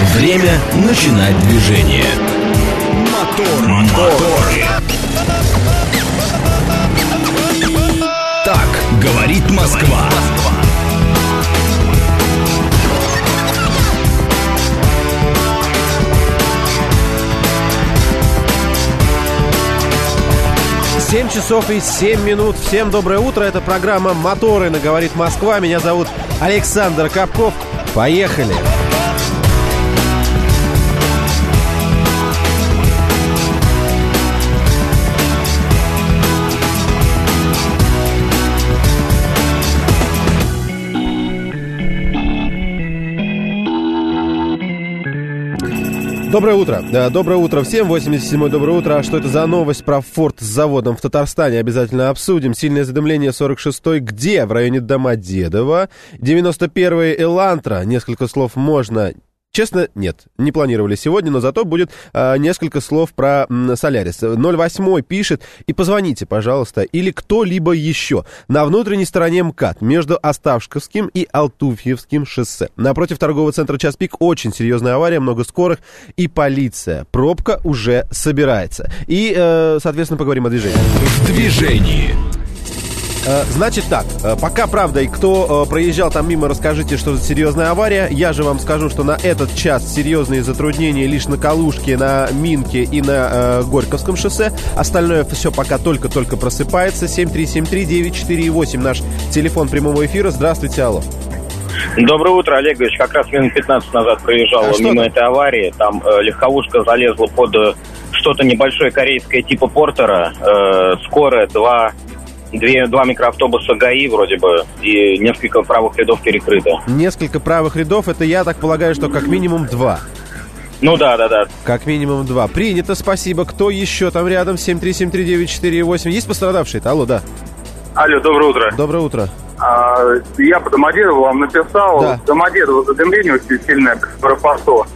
Время начинать движение. Моторы. Так говорит Москва. Семь часов и 7 минут. Всем доброе утро. Это программа «Моторы» на «Говорит Москва». Меня зовут Александр Капков. Поехали! Доброе утро. Доброе утро всем. 87-й доброе утро. А что это за новость про Форд с заводом в Татарстане? Обязательно обсудим. Сильное задымление 46-й где? В районе Домодедово. 91-й Элантра. Несколько слов можно... Честно, нет, не планировали сегодня, но зато будет несколько слов про Солярис. 08 пишет, и позвоните, пожалуйста, или кто-либо еще. На внутренней стороне МКАД, между Осташковским и Алтуфьевским шоссе. Напротив торгового центра «Час пик» очень серьезная авария, много скорых и полиция. Пробка уже собирается. И, соответственно, поговорим о движении. В движении. Значит так, пока, правда, и кто проезжал там мимо, расскажите, что за серьезная авария. Я же вам скажу, что на этот час серьезные затруднения лишь на Калужке, на Минке и на Горьковском шоссе. Остальное все пока только-только просыпается. 7373948 наш телефон прямого эфира. Здравствуйте, алло. Доброе утро, Олег Ильич. Как раз минут 15 назад проезжал мимо этой аварии. Там легковушка залезла под что-то небольшое корейское типа Портера. Скорая, два микроавтобуса ГАИ вроде бы, и несколько правых рядов перекрыто. Несколько правых рядов, это я так полагаю, что как минимум 2. Ну да. Как минимум 2. Принято, спасибо. Кто еще там рядом? 7373948. Есть пострадавшие-то? Алло, да. Алло, доброе утро. Доброе утро. Я по Домодедову вам написал. Да. Домодедово задымление очень сильное в аэропорту.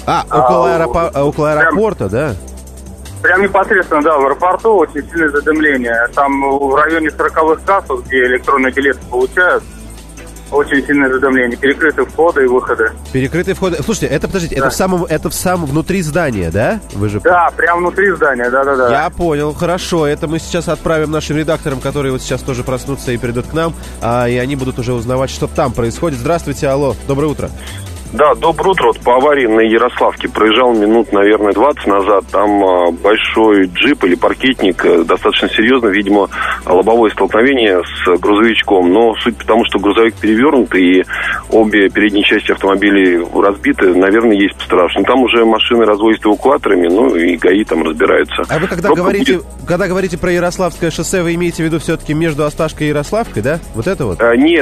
Около аэропорта, да? Прям непосредственно, да, в аэропорту очень сильное задымление. Там в районе 40-х кассов, где электронные билеты получают, очень сильное задымление. Перекрыты входы и выходы. Перекрытые входы. Слушайте, это в самом внутри здания, да? Вы же... Да, прямо внутри здания, да. Я понял, хорошо. Это мы сейчас отправим нашим редакторам, которые вот сейчас тоже проснутся и придут к нам, и они будут уже узнавать, что там происходит. Здравствуйте, алло, доброе утро. Да, доброе утро. Вот по аварии на Ярославке проезжал минут, наверное, 20 назад. Там большой джип или паркетник, достаточно серьезно, видимо, лобовое столкновение с грузовичком. Но суть потому, что грузовик перевернут и обе передние части автомобилей разбиты, наверное, есть пострадавшие. Там уже машины развозят эвакуаторами, ну и ГАИ там разбираются. А вы когда говорите про Ярославское шоссе, вы имеете в виду все-таки между Осташкой и Ярославкой, да? Вот это вот? Нет.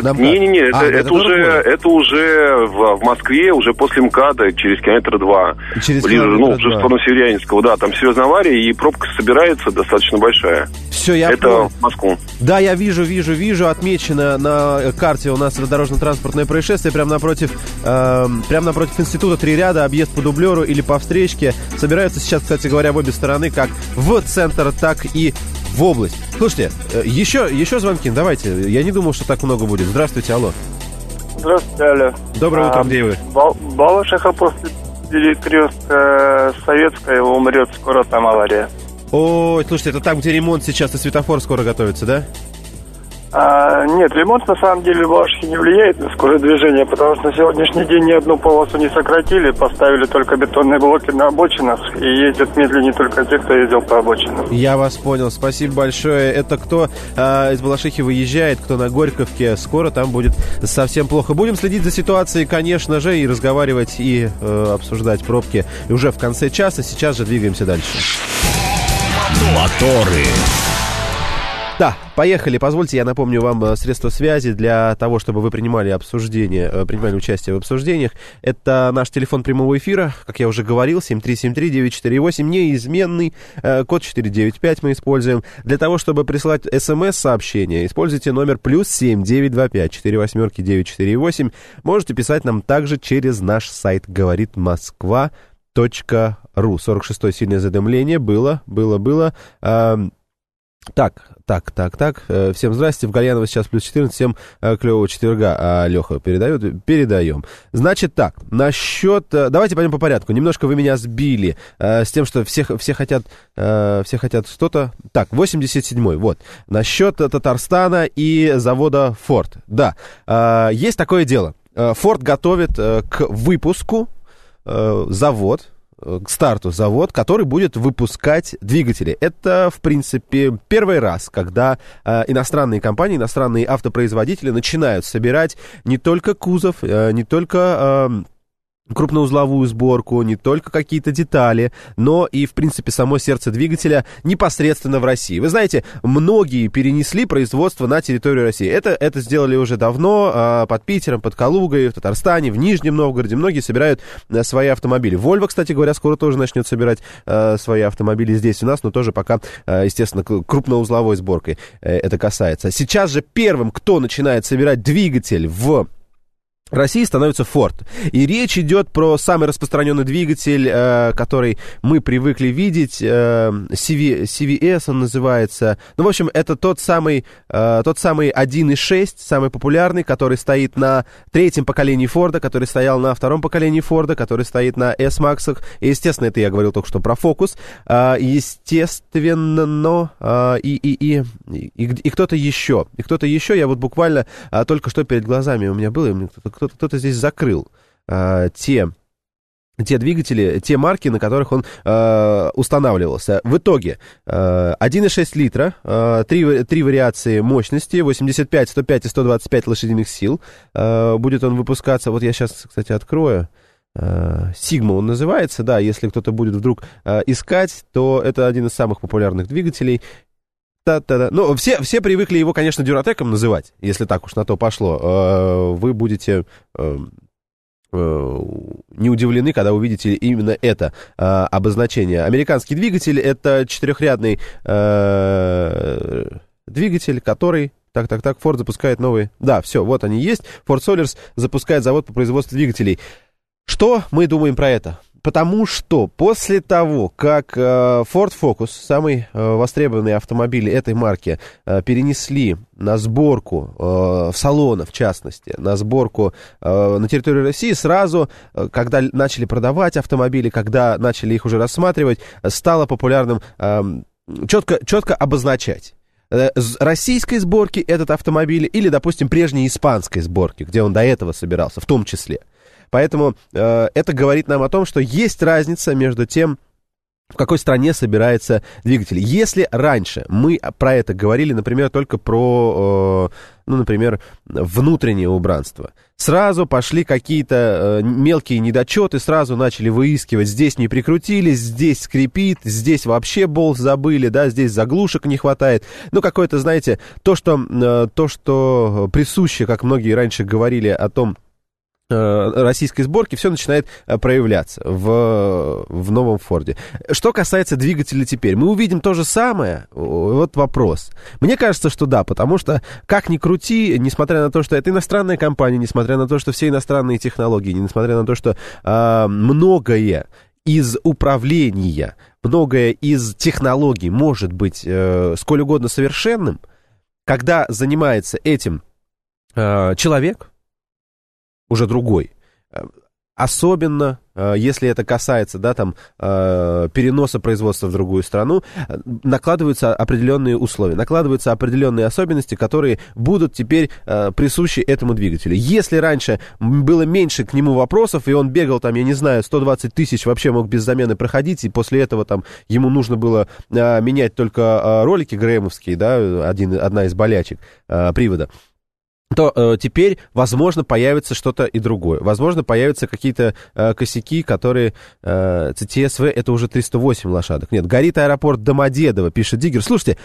Это уже в Москве. Уже после МКАДа, через километра 2. Уже в сторону Северянинского. Да, там серьезная авария, и пробка собирается достаточно большая. Все, я Это понял. в Москву. Да, я вижу. Отмечено на карте у нас дорожно-транспортное происшествие прямо напротив института 3 ряда, объезд по дублеру или по встречке. Собираются сейчас, кстати говоря, в обе стороны, как в центр, так и в область. Слушайте, еще звонки, давайте. Я не думал, что так много будет. Здравствуйте, алло. Здравствуйте, алло. Доброе утро, где вы? Балашиха после перекрестка Советская умрет, скоро там авария. Ой, слушайте, это там, где ремонт сейчас и светофор скоро готовится, да? Нет, ремонт на самом деле в Балашихе не влияет на скорость движения, потому что на сегодняшний день ни одну полосу не сократили, поставили только бетонные блоки на обочинах, и ездят медленнее только те, кто ездил по обочинам. Я вас понял, спасибо большое. Это кто из Балашихи выезжает, кто на Горьковке, скоро там будет совсем плохо. Будем следить за ситуацией, конечно же, и разговаривать, и обсуждать пробки уже в конце часа. Сейчас же двигаемся дальше. Моторы. Да, поехали. Позвольте, я напомню вам средства связи для того, чтобы вы принимали участие в обсуждениях. Это наш телефон прямого эфира, как я уже говорил, 7373948, неизменный, код 495 мы используем. Для того, чтобы присылать смс-сообщение, используйте номер +7 925 48 948. Можете писать нам также через наш сайт говоритмосква.ру. 46-е сильное задымление было. Так. Всем здрасте. В Гальяново сейчас плюс 14. Всем клевого четверга. Леха передает? Передаем. Значит так, насчет... Давайте пойдем по порядку. Немножко вы меня сбили с тем, что все хотят что-то... Так, 87-й, вот. Насчет Татарстана и завода Ford. Да, есть такое дело. Ford готовит к выпуску завод, к старту завод, который будет выпускать двигатели. Это, в принципе, первый раз, когда иностранные компании, иностранные автопроизводители начинают собирать не только кузов, не только крупноузловую сборку, не только какие-то детали, но и, в принципе, само сердце двигателя непосредственно в России. Вы знаете, многие перенесли производство на территорию России. Это сделали уже давно, под Питером, под Калугой, в Татарстане, в Нижнем Новгороде. Многие собирают свои автомобили. Volvo, кстати говоря, скоро тоже начнет собирать свои автомобили здесь у нас, но тоже пока, естественно, крупноузловой сборкой это касается. Сейчас же первым, кто начинает собирать двигатель в России, становится Ford. И речь идет про самый распространенный двигатель, который мы привыкли видеть, CVS он называется. Ну, в общем, это тот самый 1.6, самый популярный, который стоит на третьем поколении Ford, который стоял на втором поколении Ford, который стоит на S-Max. И, естественно, это я говорил только что про Focus. Естественно, и кто-то еще. И кто-то еще, я вот буквально только что перед глазами у меня было, и мне кто-то здесь закрыл те двигатели, те марки, на которых он устанавливался. В итоге 1,6 литра, три вариации мощности, 85, 105 и 125 лошадиных сил. Будет он выпускаться, вот я сейчас, кстати, открою. Sigma он называется, да, если кто-то будет вдруг искать, то это один из самых популярных двигателей. Ну, все привыкли его, конечно, Дюратеком называть, если так уж на то пошло. Вы будете не удивлены, когда увидите именно это обозначение. Американский двигатель — это четырехрядный двигатель, который... Так, Ford запускает новые... Да, все, вот они есть. Ford Solers запускает завод по производству двигателей. Что мы думаем про это? Потому что после того, как Ford Focus, самый востребованный автомобиль этой марки, перенесли на сборку в салоны, в частности, на сборку на территории России, сразу, когда начали продавать автомобили, когда начали их уже рассматривать, стало популярным четко обозначать. Российской сборки этот автомобиль или, допустим, прежней испанской сборки, где он до этого собирался, в том числе. Поэтому это говорит нам о том, что есть разница между тем, в какой стране собирается двигатель. Если раньше мы про это говорили, например, только про, например, внутреннее убранство, сразу пошли какие-то мелкие недочеты, сразу начали выискивать, здесь не прикрутились, здесь скрипит, здесь вообще болт забыли, да, здесь заглушек не хватает. Ну, какое-то, знаете, то, что присуще, как многие раньше говорили о том, российской сборки, все начинает проявляться в новом Форде. Что касается двигателя теперь, мы увидим то же самое? Вот вопрос. Мне кажется, что да, потому что, как ни крути, несмотря на то, что это иностранная компания, несмотря на то, что все иностранные технологии, несмотря на то, что многое из управления, многое из технологий может быть сколь угодно совершенным, когда занимается этим человек, уже другой. Особенно, если это касается, да, там, переноса производства в другую страну, накладываются определенные условия, накладываются определенные особенности, которые будут теперь присущи этому двигателю. Если раньше было меньше к нему вопросов, и он бегал, там, я не знаю, 120 тысяч, вообще мог без замены проходить, и после этого там ему нужно было менять только ролики грэемовские, да, одна из болячек привода, то теперь, возможно, появится что-то и другое. Возможно, появятся какие-то косяки, которые... ЦТСВ — это уже 308 лошадок. Нет, горит аэропорт Домодедово, пишет Диггер. Слушайте,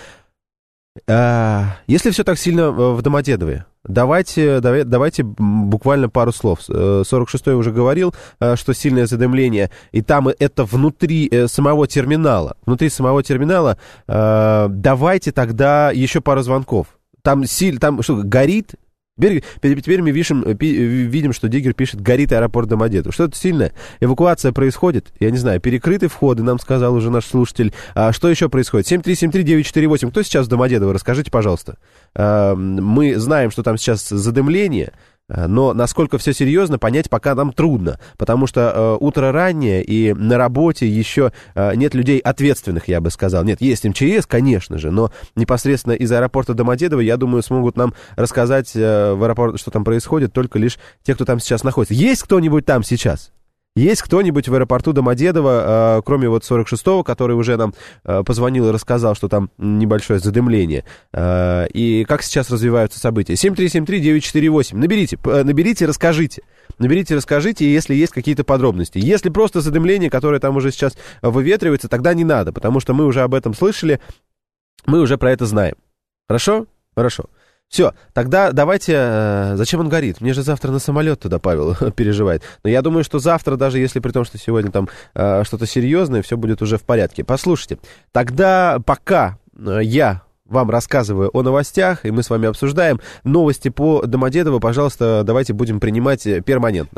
если все так сильно в Домодедове, давайте буквально пару слов. 46-й уже говорил, что сильное задымление, и там это внутри самого терминала. Внутри самого терминала давайте тогда еще пару звонков. Там что, горит Теперь мы видим, что Диггер пишет: горит аэропорт Домодедово. Что-то сильное. Эвакуация происходит. Я не знаю, перекрыты входы, нам сказал уже наш слушатель. А что еще происходит? 7373948. Кто сейчас в Домодедово? Расскажите, пожалуйста. Мы знаем, что там сейчас задымление, но насколько все серьезно, понять пока нам трудно, потому что утро раннее, и на работе еще нет людей ответственных, я бы сказал. Нет, есть МЧС, конечно же, но непосредственно из аэропорта Домодедово, я думаю, смогут нам рассказать в аэропорт, что там происходит, только лишь те, кто там сейчас находится. Есть кто-нибудь там сейчас? Есть кто-нибудь в аэропорту Домодедово, кроме вот 46-го, который уже нам позвонил и рассказал, что там небольшое задымление? И как сейчас развиваются события? 7373948. Наберите, расскажите. Наберите, расскажите, если есть какие-то подробности. Если просто задымление, которое там уже сейчас выветривается, тогда не надо, потому что мы уже об этом слышали, мы уже про это знаем. Хорошо? Хорошо. Все, тогда давайте... Зачем он горит? Мне же завтра на самолет туда Павел переживает. Но я думаю, что завтра, даже если при том, что сегодня там что-то серьезное, все будет уже в порядке. Послушайте, тогда пока я вам рассказываю о новостях, и мы с вами обсуждаем новости по Домодедово, пожалуйста, давайте будем принимать перманентно,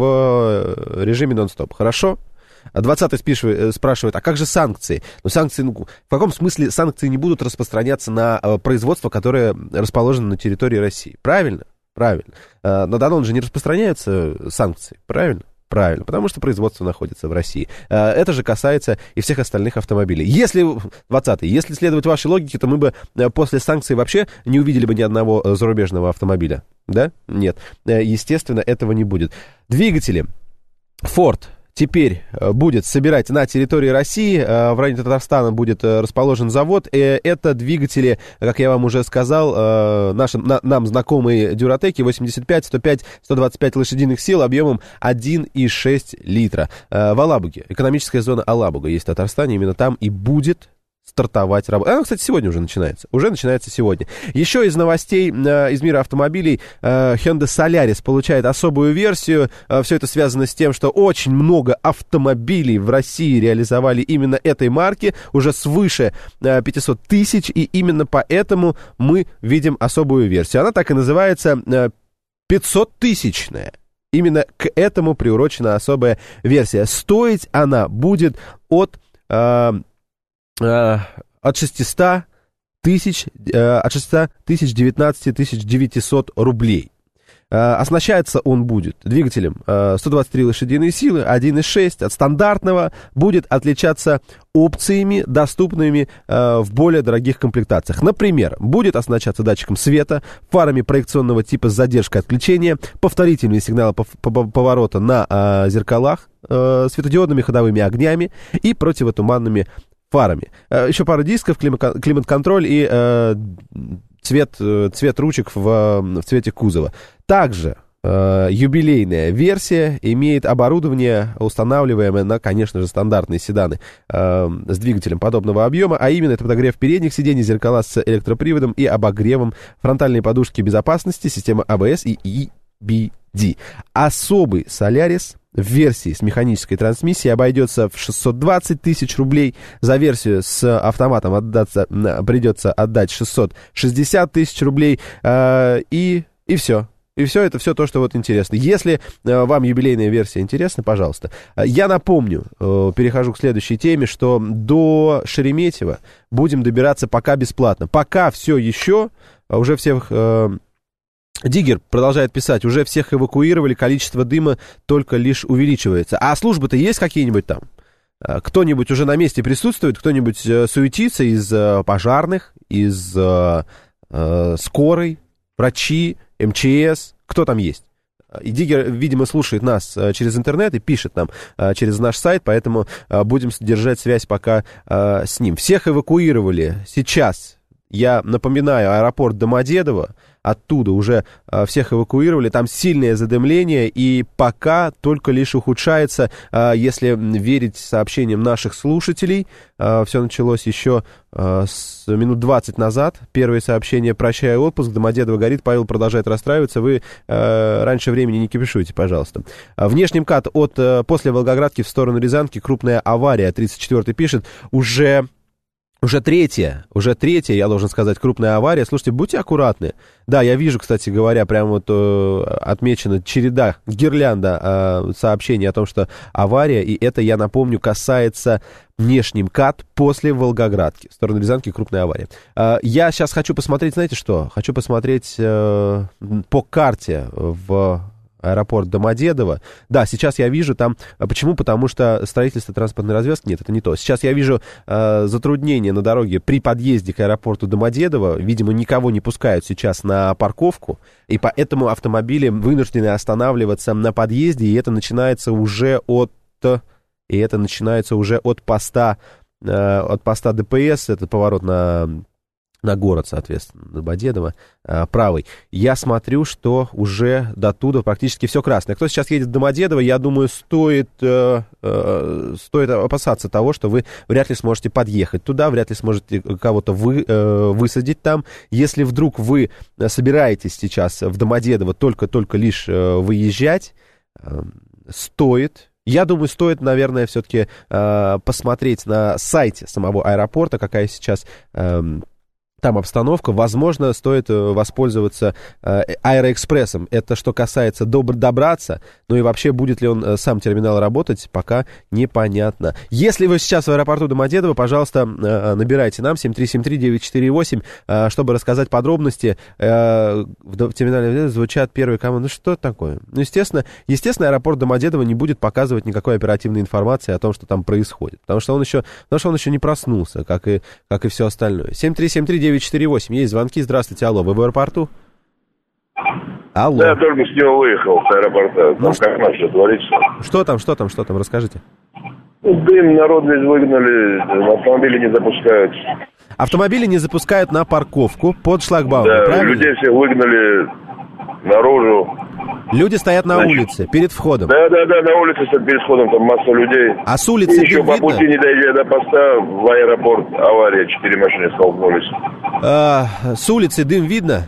в режиме нон-стоп. Хорошо? 20-й спрашивает, а как же санкции? Ну, санкции, в каком смысле санкции не будут распространяться на производство, которое расположено на территории России? Правильно? Правильно. На Данон же не распространяются санкции, правильно? Правильно, потому что производство находится в России. Это же касается и всех остальных автомобилей. Если, 20-й, если следовать вашей логике, то мы бы после санкций вообще не увидели бы ни одного зарубежного автомобиля. Да? Нет. Естественно, этого не будет. Двигатели. Ford теперь будет собирать на территории России, в районе Татарстана будет расположен завод. Это двигатели, как я вам уже сказал, нам знакомые Дюратеки 85, 105, 125 лошадиных сил объемом 1,6 литра. В Алабуге, экономическая зона Алабуга есть в Татарстане, именно там и будет стартовать работа. Она, кстати, сегодня уже начинается. Уже начинается сегодня. Еще из новостей из мира автомобилей. Hyundai Solaris получает особую версию. Все это связано с тем, что очень много автомобилей в России реализовали именно этой марки. Уже свыше 500 тысяч. И именно поэтому мы видим особую версию. Она так и называется 500-тысячная. Именно к этому приурочена особая версия. Стоить она будет от 600 тысяч, 19 900 рублей. Оснащаться он будет двигателем 123 лошадиные силы, 1,6. От стандартного будет отличаться опциями, доступными в более дорогих комплектациях. Например, будет оснащаться датчиком света, фарами проекционного типа с задержкой отключения, повторительные сигналы поворота на зеркалах, светодиодными ходовыми огнями и противотуманными фарами. Еще пара дисков, климат-контроль и цвет ручек в цвете кузова. Также юбилейная версия имеет оборудование, устанавливаемое на, конечно же, стандартные седаны с двигателем подобного объема, а именно это подогрев передних сидений, зеркала с электроприводом и обогревом, фронтальные подушки безопасности, система АБС и EBD. Особый Solaris в версии с механической трансмиссией обойдется в 620 тысяч рублей. За версию с автоматом придется отдать 660 тысяч рублей. И все. И все, это все то, что вот интересно. Если вам юбилейная версия интересна, пожалуйста. Я напомню, перехожу к следующей теме, что до Шереметьево будем добираться пока бесплатно. Пока все еще, уже всех... Диггер продолжает писать, уже всех эвакуировали, количество дыма только лишь увеличивается. А службы-то есть какие-нибудь там? Кто-нибудь уже на месте присутствует, кто-нибудь суетится из пожарных, из скорой, врачи, МЧС? Кто там есть? И Диггер, видимо, слушает нас через интернет и пишет нам через наш сайт, поэтому будем держать связь пока с ним. Всех эвакуировали сейчас. Я напоминаю, аэропорт Домодедово, оттуда уже всех эвакуировали, там сильное задымление, и пока только лишь ухудшается, если верить сообщениям наших слушателей. Все началось еще с минут 20 назад. Первое сообщение: «Прощаю отпуск, Домодедово горит». Павел продолжает расстраиваться. Вы раньше времени не кипишуйте, пожалуйста. Внешний МКАД после Волгоградки в сторону Рязанки. Крупная авария. 34-й пишет. Уже Уже третья, я должен сказать, крупная авария. Слушайте, будьте аккуратны. Да, я вижу, кстати говоря, прямо вот отмечена гирлянда сообщений о том, что авария, и это, я напомню, касается внешний МКАД после Волгоградки. В сторону Рязанки крупная авария. Я сейчас хочу посмотреть, знаете что? Хочу посмотреть по карте в аэропорт Домодедово. Да, сейчас я вижу там... Почему? Потому что строительство транспортной развязки... Нет, это не то. Сейчас я вижу затруднения на дороге при подъезде к аэропорту Домодедово. Видимо, никого не пускают сейчас на парковку, и поэтому автомобили вынуждены останавливаться на подъезде, и это начинается уже от поста ДПС, это поворот на город, соответственно, Домодедово, правый. Я смотрю, что уже до туда практически все красное. Кто сейчас едет в Домодедово, я думаю, стоит опасаться того, что вы вряд ли сможете подъехать туда, вряд ли сможете кого-то высадить там. Если вдруг вы собираетесь сейчас в Домодедово только лишь выезжать, я думаю, стоит, наверное, все-таки посмотреть на сайте самого аэропорта, какая сейчас там обстановка. Возможно, стоит воспользоваться Аэроэкспрессом. Это что касается добраться, ну и вообще, будет ли он сам терминал работать, пока непонятно. Если вы сейчас в аэропорту Домодедово, пожалуйста, набирайте нам 7373948, чтобы рассказать подробности. В терминале звучат первые команды. Ну что такое? Ну, естественно, аэропорт Домодедово не будет показывать никакой оперативной информации о том, что там происходит, потому что он еще не проснулся, как и все остальное. 7373948. Есть звонки. Здравствуйте, алло, вы в аэропорту? Алло. Да, я только с него выехал, с аэропорта. Там как наше творится. Что там, расскажите. Дым, народ весь выгнали, автомобили не запускают. Автомобили не запускают на парковку под шлагбаумом, да, правильно? Людей всех выгнали наружу. Люди стоят на улице, перед входом. Да, на улице перед входом, там масса людей. А с улицы еще по видно? пути, не дойдя до поста, в аэропорт авария, 4 машины столкнулись. С улицы дым видно?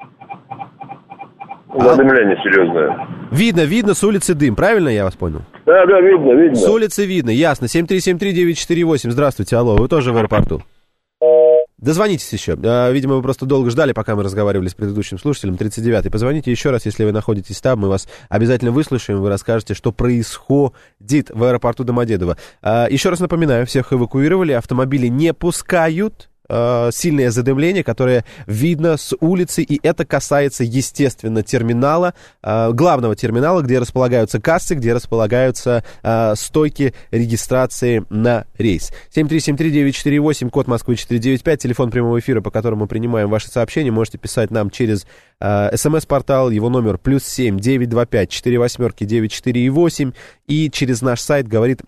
Задымление серьезное. Видно с улицы дым, правильно я вас понял? Да, видно. С улицы видно, ясно. 7373948, здравствуйте, алло, вы тоже в аэропорту? Дозвонитесь еще. Видимо, вы просто долго ждали, пока мы разговаривали с предыдущим слушателем, 39-й. Позвоните еще раз, если вы находитесь там, мы вас обязательно выслушаем, вы расскажете, что происходит в аэропорту Домодедово. Еще раз напоминаю, всех эвакуировали, автомобили не пускают. Сильное задымление, которое видно с улицы, и это касается, естественно, терминала, главного терминала, где располагаются кассы, где располагаются стойки регистрации на рейс. 7373948, код Москвы 495, телефон прямого эфира, по которому мы принимаем ваши сообщения. Можете писать нам через СМС-портал, его номер +7 925 48 94,8, и через наш сайт говорит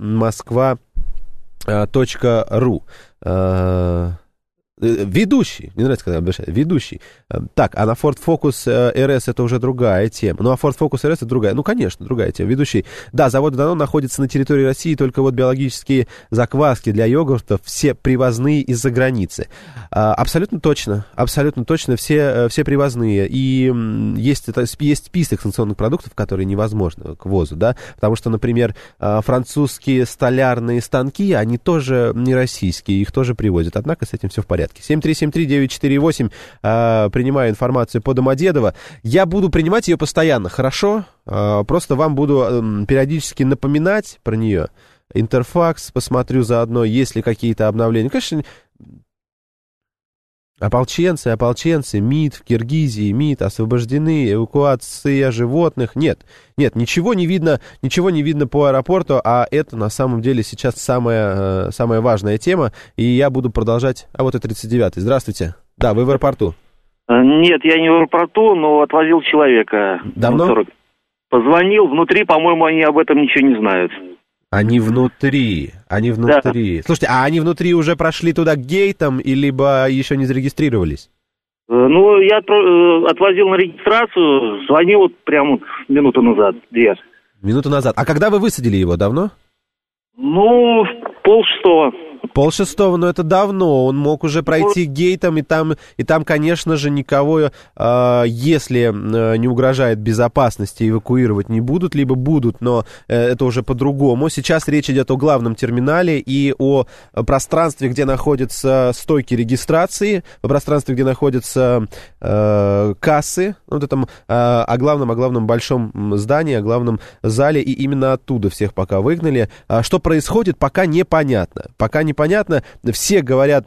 Москва.ру. Ведущий, мне нравится, когда обращают, ведущий. Так, а на Ford Focus RS это уже другая тема. Ну, а Ford Focus RS это другая, ну, конечно, другая тема. Ведущий, да, завод Danone находится на территории России, только вот биологические закваски для йогуртов все привозные из-за границы. Абсолютно точно, все привозные. И есть список санкционных продуктов, которые невозможны к ввозу, да, потому что, например, французские столярные станки, они тоже не российские, их тоже привозят, однако с этим все в порядке. 7373948, принимаю информацию по Домодедово. Я буду принимать ее постоянно, хорошо? Просто вам буду периодически напоминать про нее. Интерфакс, посмотрю заодно, есть ли какие-то обновления. Конечно, ополченцы, МИД в Киргизии, МИД освобождены, эвакуация животных. Нет, ничего не видно по аэропорту, а это на самом деле сейчас самая важная тема, и я буду продолжать. А вот и 39-й. Здравствуйте. Да, вы в аэропорту. Нет, я не в аэропорту, но отвозил человека. Давно? Позвонил, внутри, по-моему, они об этом ничего не знают. Они внутри. Да. Слушайте, а они внутри уже прошли туда к гейтам, либо еще не зарегистрировались? Ну, я отвозил на регистрацию, звонил вот прямо минуту назад, 2. Минуту назад. А когда вы высадили его, давно? Ну, 5:30. Полшестого, но это давно. Он мог уже пройти гейтом, и там, конечно же, никого, если не угрожает безопасности, эвакуировать не будут, либо будут, но это уже по-другому. Сейчас речь идет о главном терминале и о пространстве, где находятся стойки регистрации, о пространстве, где находятся кассы, вот этом, о главном большом здании, о главном зале, и именно оттуда всех пока выгнали. Что происходит, пока непонятно. Все говорят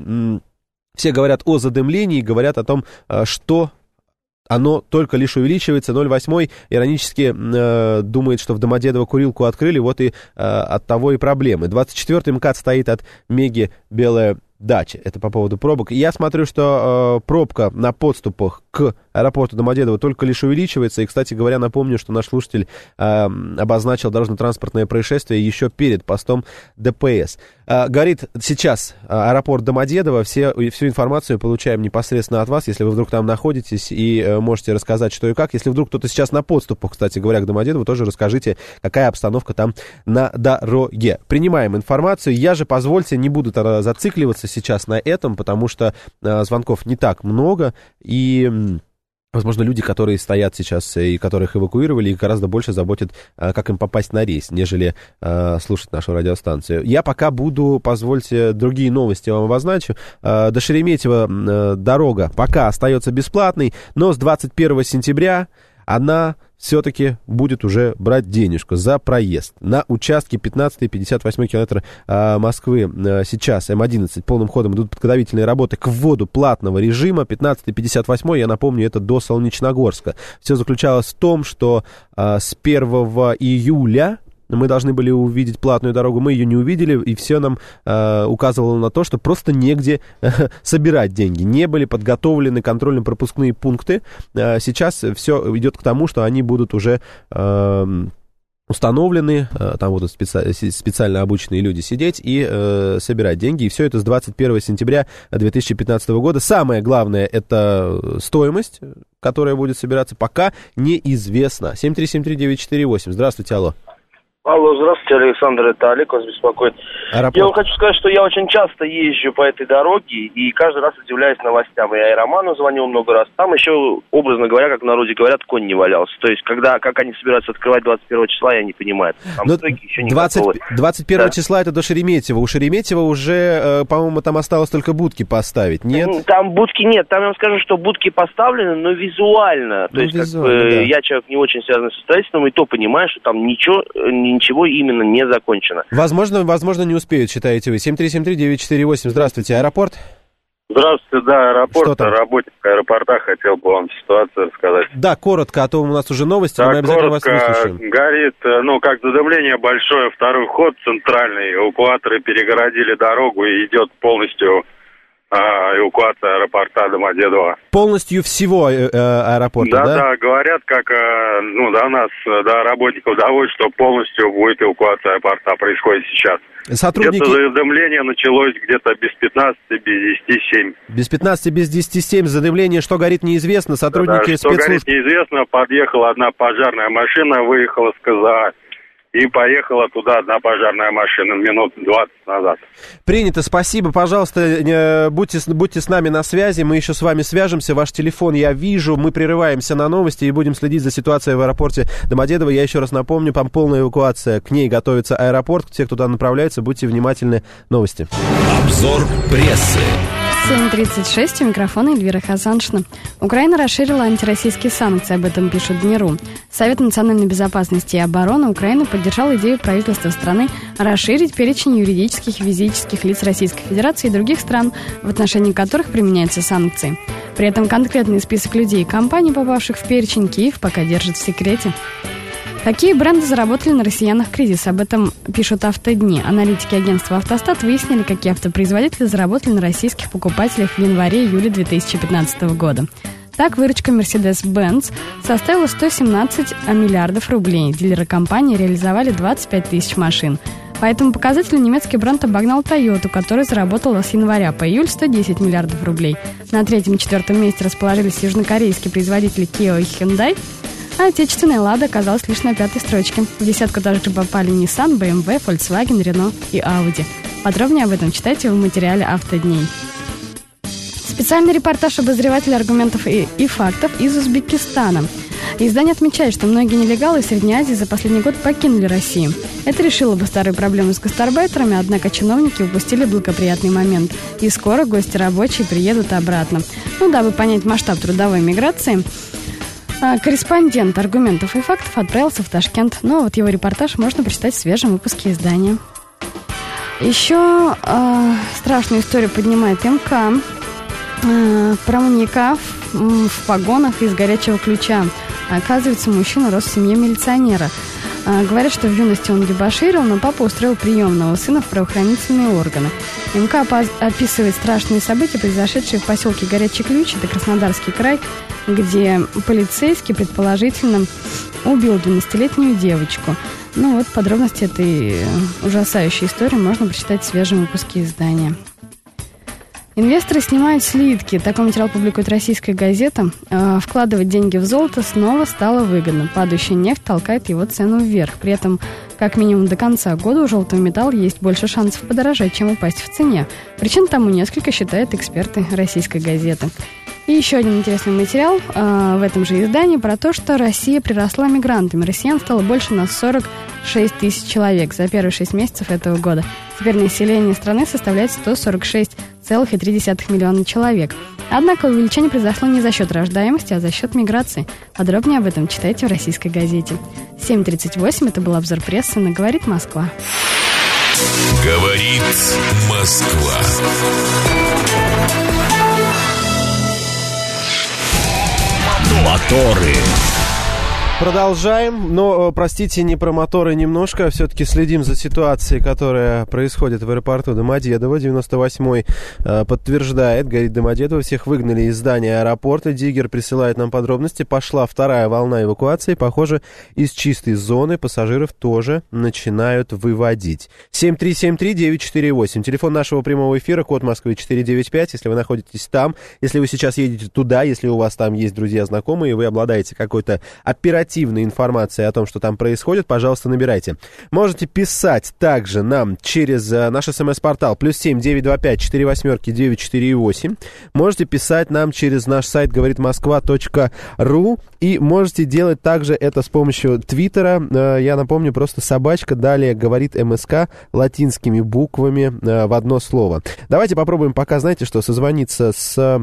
о задымлении, говорят о том, что оно только лишь увеличивается. 08 иронически думает, что в Домодедово курилку открыли, вот и от того и проблемы. 24-й МКАД стоит от Меги Белая Дача. Это по поводу пробок. Я смотрю, что пробка на подступах к аэропорту Домодедово только лишь увеличивается. И, кстати говоря, напомню, что наш слушатель обозначил дорожно-транспортное происшествие еще перед постом ДПС. Говорит, сейчас аэропорт Домодедово. Всю информацию получаем непосредственно от вас, если вы вдруг там находитесь и можете рассказать, что и как. Если вдруг кто-то сейчас на подступах, кстати говоря, к Домодедово, тоже расскажите, какая обстановка там на дороге. Принимаем информацию. Я же, позвольте, не буду зацикливаться сейчас на этом, потому что звонков не так много, и, возможно, люди, которые стоят сейчас и которых эвакуировали, их гораздо больше заботит, как им попасть на рейс, нежели слушать нашу радиостанцию. Я пока буду, позвольте, другие новости вам обозначу. До Шереметьево дорога пока остается бесплатной, но с 21 сентября она все-таки будет уже брать денежку за проезд. На участке 15-58 километр Москвы сейчас М11 полным ходом идут подготовительные работы к вводу платного режима. 15-58, я напомню, это до Солнечногорска. Все заключалось в том, что с 1 июля мы должны были увидеть платную дорогу, мы ее не увидели, и все нам указывало на то, что просто негде собирать деньги. Не были подготовлены контрольно-пропускные пункты. Сейчас все идет к тому, что они будут уже установлены, там будут специально обученные люди сидеть и собирать деньги. И все это с 21 сентября 2015 года. Самое главное, это стоимость, которая будет собираться, пока неизвестна. 7373948. Здравствуйте, алло. Алло, здравствуйте, Александр, это Олег вас беспокоит. Аэропорт. Я вам хочу сказать, что я очень часто езжу по этой дороге и каждый раз удивляюсь новостям. Я и Роману звонил много раз. Там еще, образно говоря, как в народе говорят, конь не валялся. То есть, как они собираются открывать 21 числа, я не понимаю. Там стойки еще не готовы. 21 числа это до Шереметьево. У Шереметьево уже, по-моему, там осталось только будки поставить, нет? Там будки нет. Там я вам скажу, что будки поставлены, но визуально. То есть, визуально, да. Я человек не очень связанный со строительством, и то понимаю, что там ничего именно не закончено. Возможно, не успеют, считаете вы. 7373948. Здравствуйте, аэропорт. Здравствуйте, да, аэропорт. Работник аэропорта, хотел бы вам ситуацию рассказать. Да, коротко, а то у нас уже новости, да, мы обязательно вас выслушаем. Горит, как задымление большое, второй вход центральный, эвакуаторы перегородили дорогу и идет полностью эвакуация аэропорта Домодедово. Полностью всего аэропорта, да? Да, говорят, как до нас, до работников доводят, что полностью будет эвакуация аэропорта, происходит сейчас. Сотрудники... Где-то задымление началось где-то без 15, без 10, 7. Без 15, без 10, 7 задымление, что горит, неизвестно. Сотрудники что горит, неизвестно. Подъехала одна пожарная машина, выехала с КЗА. И поехала туда одна пожарная машина минут 20 назад. Принято, спасибо. Пожалуйста, будьте с нами на связи. Мы еще с вами свяжемся. Ваш телефон я вижу. Мы прерываемся на новости и будем следить за ситуацией в аэропорте Домодедово. Я еще раз напомню, там полная эвакуация. К ней готовится аэропорт. Те, кто туда направляется, будьте внимательны. Новости. Обзор прессы. 7:36, у микрофона Эльвира Хасаншина. Украина расширила антироссийские санкции, об этом пишет ДНРУ. Совет национальной безопасности и обороны Украины поддержал идею правительства страны расширить перечень юридических и физических лиц Российской Федерации и других стран, в отношении которых применяются санкции. При этом конкретный список людей и компаний, попавших в перечень, Киев пока держит в секрете. Какие бренды заработали на россиянах кризис? Об этом пишут Автодни. Аналитики агентства «Автостат» выяснили, какие автопроизводители заработали на российских покупателях в январе-июле 2015 года. Так, выручка Mercedes-Benz составила 117 миллиардов рублей. Дилеры компании реализовали 25 тысяч машин. По этому показателю немецкий бренд обогнал Toyota, который заработала с января по июль 110 миллиардов рублей. На третьем и четвертом месте расположились южнокорейские производители Kia и Hyundai. А отечественная «Лада» оказалась лишь на 5-й строчке. В десятку также попали Nissan, BMW, Volkswagen, Renault и Audi. Подробнее об этом читайте в материале «Автодней». Специальный репортаж обозревателя аргументов и фактов из Узбекистана. Издание отмечает, что многие нелегалы из Средней Азии за последний год покинули Россию. Это решило бы старые проблемы с гастарбайтерами, однако чиновники упустили благоприятный момент. И скоро гости рабочие приедут обратно. Дабы понять масштаб трудовой миграции, корреспондент аргументов и фактов отправился в Ташкент. Его репортаж можно прочитать в свежем выпуске издания. Еще страшную историю поднимает МК. Про маньяка в погонах из горячего ключа. Оказывается, мужчина рос в семье милиционера. Говорят, что в юности он дебоширил, но папа устроил приемного сына в правоохранительные органы. МК описывает страшные события, произошедшие в поселке Горячий Ключ, это Краснодарский край, где полицейский предположительно убил 12-летнюю девочку. Подробности этой ужасающей истории можно прочитать в свежем выпуске издания. Инвесторы снимают слитки. Такой материал публикует российская газета. Вкладывать деньги в золото снова стало выгодно. Падающая нефть толкает его цену вверх. При этом, как минимум до конца года у желтого металла есть больше шансов подорожать, чем упасть в цене. Причин тому несколько, считают эксперты российской газеты. И еще один интересный материал в этом же издании про то, что Россия приросла мигрантами. Россиян стало больше на 46 тысяч человек за первые 6 месяцев этого года. Теперь население страны составляет 146,3 миллиона человек. Однако увеличение произошло не за счет рождаемости, а за счет миграции. Подробнее об этом читайте в российской газете. 7:38, это был обзор прессы на «Говорит Москва». Говорит Москва. Моторы. Продолжаем, но, простите, не про моторы немножко, все-таки следим за ситуацией, которая происходит в аэропорту Домодедово. 98-й подтверждает, говорит Домодедово, всех выгнали из здания аэропорта. Диггер присылает нам подробности. Пошла вторая волна эвакуации. Похоже, из чистой зоны пассажиров тоже начинают выводить. 7373948. Телефон нашего прямого эфира, код Москвы 495. Если вы находитесь там, если вы сейчас едете туда, если у вас там есть друзья, знакомые, и вы обладаете какой-то оперативной информацией о том, что там происходит, пожалуйста, набирайте. Можете писать также нам через наш СМС-портал +7 925 48 948. Можете писать нам через наш сайт говоритмосква.ру. И можете делать также это с помощью Твиттера. Я напомню, просто собачка, далее говорит МСК латинскими буквами в одно слово. Давайте попробуем пока, знаете что, созвониться с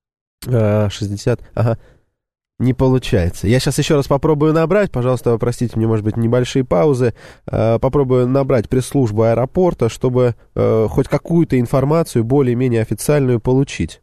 60... Ага. Не получается. Я сейчас еще раз попробую набрать. Пожалуйста, простите мне, может быть, небольшие паузы. Попробую набрать пресс-службу аэропорта, чтобы хоть какую-то информацию более-менее официальную получить.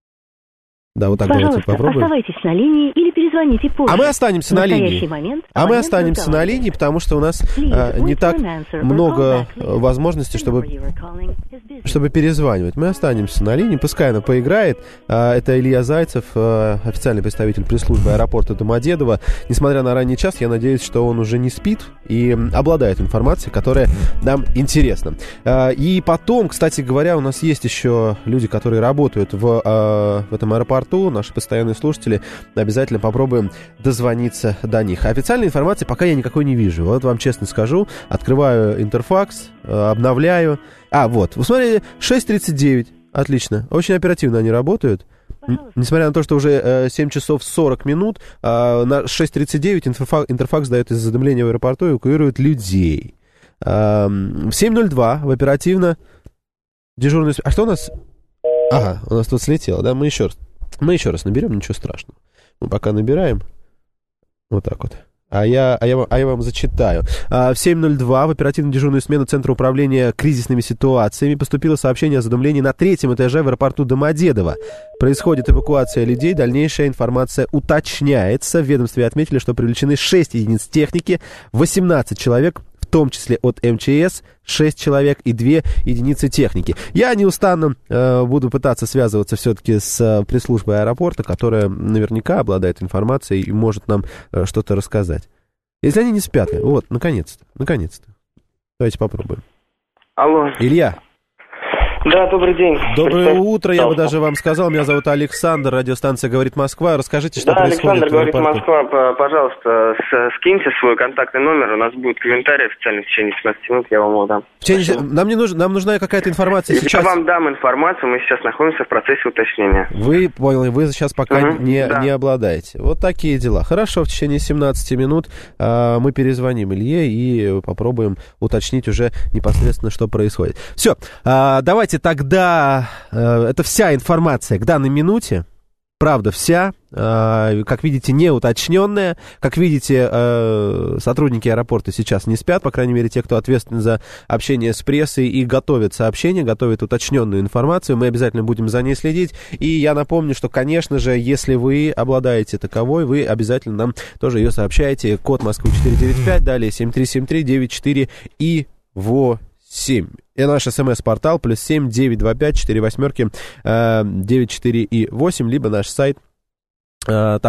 Да, вот так давайте попробуем. Оставайтесь на линии или перезвоните позже. А мы останемся на линии. Мы останемся на линии, потому что у нас не так много возможностей, чтобы перезванивать. Мы останемся на линии, пускай она поиграет. Это Илья Зайцев, официальный представитель пресс-службы аэропорта Домодедово. Несмотря на ранний час, я надеюсь, что он уже не спит и обладает информацией, которая нам интересна. И потом, кстати говоря, у нас есть еще люди, которые работают в этом аэропорту. Наши постоянные слушатели, обязательно попробуем дозвониться до них. Официальной информации пока я никакой не вижу. Вот вам честно скажу. Открываю интерфакс, обновляю. Вот, вы смотрите, 6:39. Отлично. Очень оперативно они работают. Несмотря на то, что уже 7 часов 40 минут, на 6:39 интерфакс дает из-за задымления в аэропорту и эвакуирует людей. В 7:02 в оперативно дежурный... А что у нас? Ага, у нас тут слетело, да? Мы еще раз наберем, ничего страшного. Мы пока набираем. Вот так вот. А я вам зачитаю. В 7:02 в оперативно-дежурную смену Центра управления кризисными ситуациями поступило сообщение о задымлении на 3-м этаже в аэропорту Домодедово. Происходит эвакуация людей, дальнейшая информация уточняется. В ведомстве отметили, что привлечены 6 единиц техники, 18 человек, в том числе от МЧС, 6 человек и 2 единицы техники. Я неустанно буду пытаться связываться все-таки с пресс-службой аэропорта, которая наверняка обладает информацией и может нам что-то рассказать. Если они не спят, вот, наконец-то. Давайте попробуем. Алло. Илья. Да, добрый день. Доброе утро, я бы даже вам сказал. Меня зовут Александр, радиостанция «Говорит Москва». Расскажите, что происходит. Да, Александр, «Говорит Москва». Пожалуйста, скиньте свой контактный номер. У нас будет комментарий официально в течение 15 минут, я вам его дам. Нам нужна какая-то информация сейчас. Я вам дам информацию, мы сейчас находимся в процессе уточнения. Вы сейчас пока не обладаете. Вот такие дела. Хорошо, в течение 17 минут мы перезвоним Илье и попробуем уточнить уже непосредственно, что происходит. Все, давайте тогда, это вся информация к данной минуте, правда вся, как видите, не уточненная. Как видите, сотрудники аэропорта сейчас не спят, по крайней мере, те, кто ответственен за общение с прессой и готовят сообщения, готовят уточненную информацию. Мы обязательно будем за ней следить. И я напомню, что, конечно же, если вы обладаете таковой, вы обязательно нам тоже ее сообщаете. Код Москвы 495, далее 7373 94 и 8. И наш СМС-портал +7 925 48 94 и 8, либо наш сайт. Наш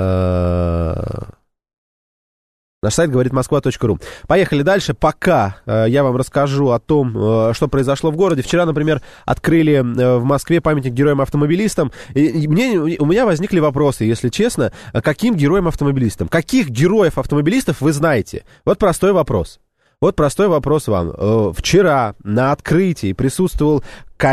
сайт говорит москва.ру. Поехали дальше. Пока я вам расскажу о том, что произошло в городе. Вчера, например, открыли в Москве памятник героям-автомобилистам. И у меня возникли вопросы, если честно, каким героям-автомобилистам? Каких героев-автомобилистов вы знаете? Вот простой вопрос. Вот простой вопрос вам. Вчера на открытии присутствовал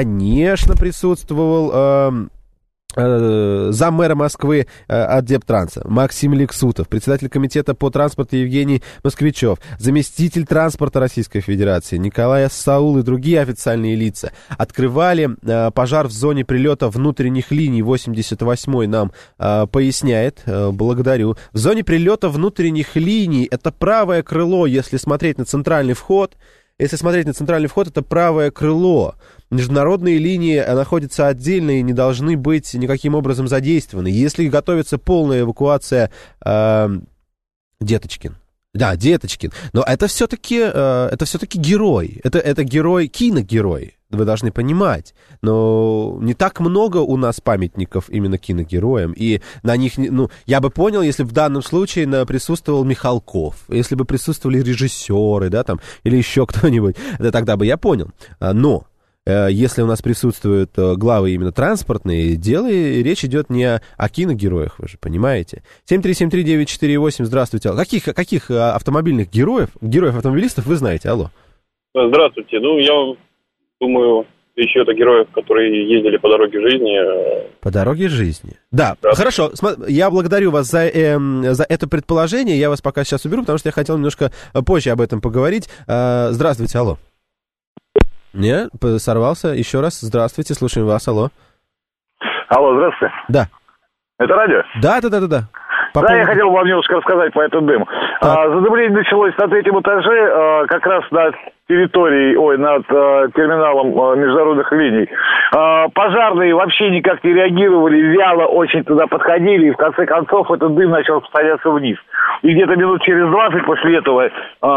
заммэра Москвы от Дептранса Максим Лексутов, председатель комитета по транспорту Евгений Москвичев, заместитель транспорта Российской Федерации Николай Ассаул и другие официальные лица. Открывали пожар в зоне прилета внутренних линий. 88-й нам поясняет, благодарю. В зоне прилета внутренних линий это правое крыло, если смотреть на центральный вход. Если смотреть на центральный вход, это правое крыло. Международные линии находятся отдельно и не должны быть никаким образом задействованы. Если готовится полная эвакуация Деточкин. Да, Деточкин. Но это все-таки герой. Это герой, киногерой. Вы должны понимать. Но не так много у нас памятников именно киногероям. И на них, я бы понял, если в данном случае присутствовал Михалков, если бы присутствовали режиссеры, да, там, или еще кто-нибудь, тогда бы я понял. Но если у нас присутствуют главы именно транспортные дела, речь идет не о киногероях, вы же понимаете. 7373948, здравствуйте. Каких автомобильных героев-автомобилистов вы знаете? Алло. Здравствуйте. Я думаю, еще это героев, которые ездили по дороге жизни. По дороге жизни. Да, хорошо. Я благодарю вас за это предположение. Я вас пока сейчас уберу, потому что я хотел немножко позже об этом поговорить. Здравствуйте, алло. Нет, сорвался. Еще раз. Здравствуйте, слушаем вас. Алло. Алло, здравствуйте. Да. Это радио? Да. Я хотел вам немножко рассказать по этому дыму. Задымление началось на 3-м этаже, как раз над терминалом международных линий. Пожарные вообще никак не реагировали, вяло очень туда подходили, и в конце концов этот дым начал распространяться вниз. И где-то минут через 20 после этого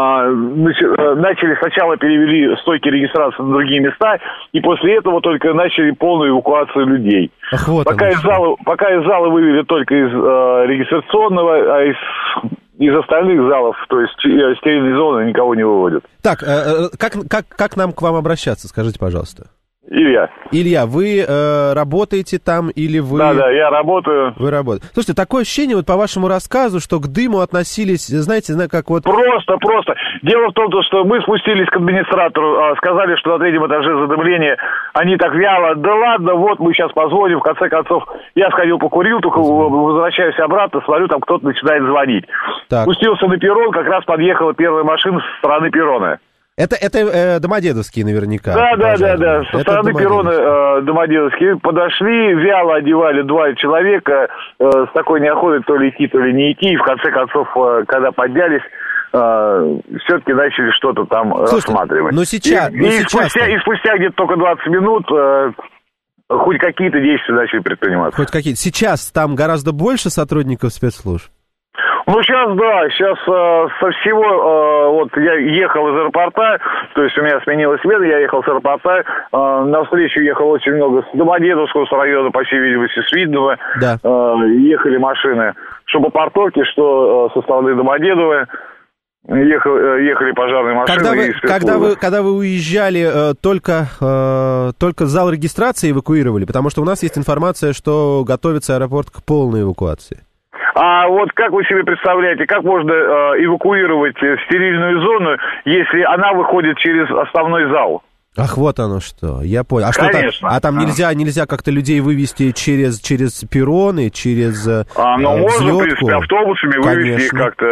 сначала перевели стойки регистрации на другие места, и после этого только начали полную эвакуацию людей. Пока из зала вывели только из регистрационного, а из остальных залов, то есть стерильной зоны, никого не выводят. Так, как нам к вам обращаться, скажите, пожалуйста? Илья, вы работаете там или вы... Да, я работаю. Вы работаете. Слушайте, такое ощущение, вот по вашему рассказу, что к дыму относились, знаете, как вот... Просто. Дело в том, что мы спустились к администратору, сказали, что на 3-м этаже задымление, они так вяло, да ладно, вот мы сейчас позвоним, в конце концов, я сходил покурил, только возвращаюсь обратно, смотрю, там кто-то начинает звонить. Так. Спустился на перрон, как раз подъехала первая машина со стороны перрона. Это Домодедовские наверняка. Да. Со стороны перрона Домодедовские подошли, вяло одевали 2 человека с такой неохотой то ли идти, то ли не идти. И в конце концов, когда поднялись, все-таки начали что-то там рассматривать. Спустя где-то только 20 минут хоть какие-то действия начали предприниматься. Хоть какие-то. Сейчас там гораздо больше сотрудников спецслужб? Сейчас со всего, я ехал из аэропорта, то есть у меня сменилась смена, я ехал с аэропорта, навстречу ехало очень много с Домодедовского района, по всей видимости, с Видного, ехали машины, что по Портовке, что со стороны Домодедова, Ехали пожарные машины. Когда вы уезжали, только зал регистрации эвакуировали? Потому что у нас есть информация, что готовится аэропорт к полной эвакуации. А вот как вы себе представляете, как можно эвакуировать стерильную зону, если она выходит через основной зал? Ах, вот оно что, я понял. Конечно. Там нельзя как-то людей вывести через перроны, через можно, взлетку? В принципе, автобусами вывести как-то,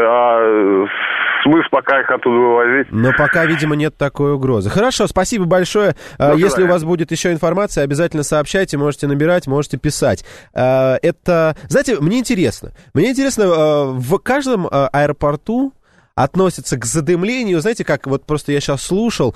смысл пока их оттуда вывозить. Но пока, видимо, нет такой угрозы. Хорошо, спасибо большое. Если у вас будет еще информация, обязательно сообщайте, можете набирать, можете писать. Это, знаете, мне интересно, в каждом аэропорту относятся к задымлению, знаете, как вот просто я сейчас слушал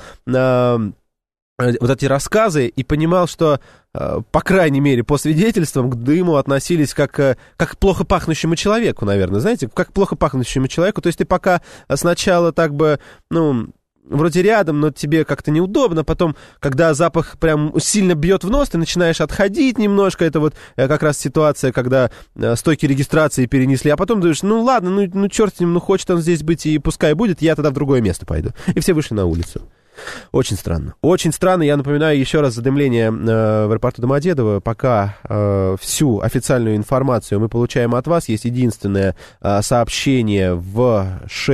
вот эти рассказы и понимал, что, по крайней мере, по свидетельствам к дыму относились как к плохо пахнущему человеку, наверное, знаете, как к плохо пахнущему человеку. То есть ты пока сначала так бы, вроде рядом, но тебе как-то неудобно, потом, когда запах прям сильно бьет в нос, ты начинаешь отходить немножко, это вот как раз ситуация, когда стойки регистрации перенесли, а потом думаешь, ладно, черт с ним, хочет он здесь быть и пускай будет, я тогда в другое место пойду. И все вышли на улицу. Очень странно. Очень странно. Я напоминаю еще раз задымление в аэропорту Домодедово. Пока всю официальную информацию мы получаем от вас. Есть единственное сообщение в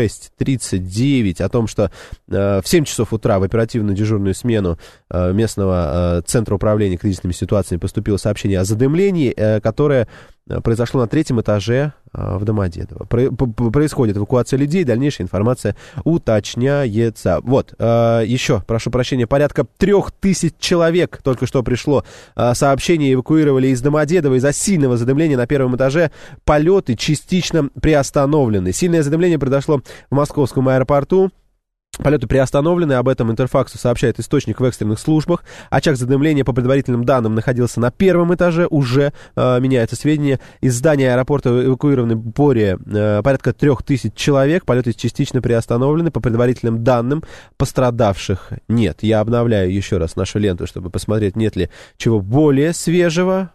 6:39 о том, что в 7 часов утра в оперативную дежурную смену местного центра управления кризисными ситуациями поступило сообщение о задымлении, которое произошло на 3-м этаже в Домодедово. Происходит эвакуация людей, дальнейшая информация уточняется. Вот, еще, прошу прощения, порядка 3000 человек только что пришло сообщение, эвакуировали из Домодедова из-за сильного задымления на 1-м этаже. Полеты частично приостановлены. Сильное задымление произошло в московском аэропорту. Полеты приостановлены, об этом Интерфаксу сообщает источник в экстренных службах. Очаг задымления, по предварительным данным, находился на 1-м этаже, уже меняются сведения. Из здания аэропорта эвакуированы более порядка 3000 человек, полеты частично приостановлены, по предварительным данным, пострадавших нет. Я обновляю еще раз нашу ленту, чтобы посмотреть, нет ли чего более свежего.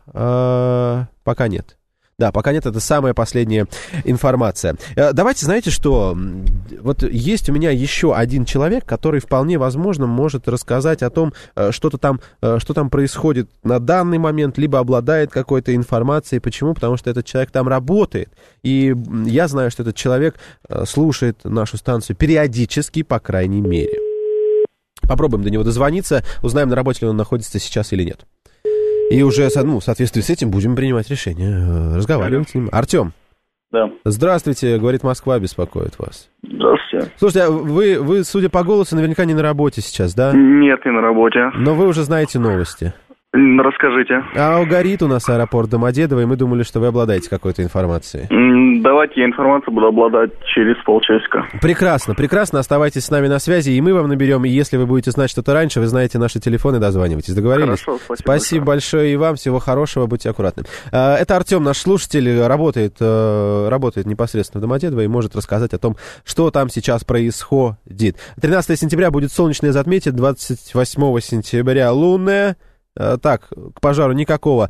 Пока нет. Да, пока нет, это самая последняя информация. Давайте, знаете что, вот есть у меня еще один человек, который вполне возможно может рассказать о том, что там происходит на данный момент, либо обладает какой-то информацией. Почему? Потому что этот человек там работает. И я знаю, что этот человек слушает нашу станцию периодически, по крайней мере. Попробуем до него дозвониться, узнаем, на работе ли он находится сейчас или нет. И уже в соответствии с этим будем принимать решение, разговаривать с ним. Артем. Да. Здравствуйте, говорит Москва, беспокоит вас. Здравствуйте. Слушайте, а вы, судя по голосу, наверняка не на работе сейчас, да? Нет, не на работе. Но вы уже знаете новости. Расскажите. Горит у нас аэропорт Домодедово, и мы думали, что вы обладаете какой-то информацией. Давайте я информацию буду обладать через полчасика. Прекрасно, оставайтесь с нами на связи, и мы вам наберем, и если вы будете знать что-то раньше, вы знаете наши телефоны, дозванивайтесь. Договорились? Хорошо, спасибо большое и вам, всего хорошего, будьте аккуратны. Это Артем, наш слушатель, работает непосредственно в Домодедово и может рассказать о том, что там сейчас происходит. 13 сентября будет солнечное затмение, 28 сентября лунное. Так, к пожару никакого.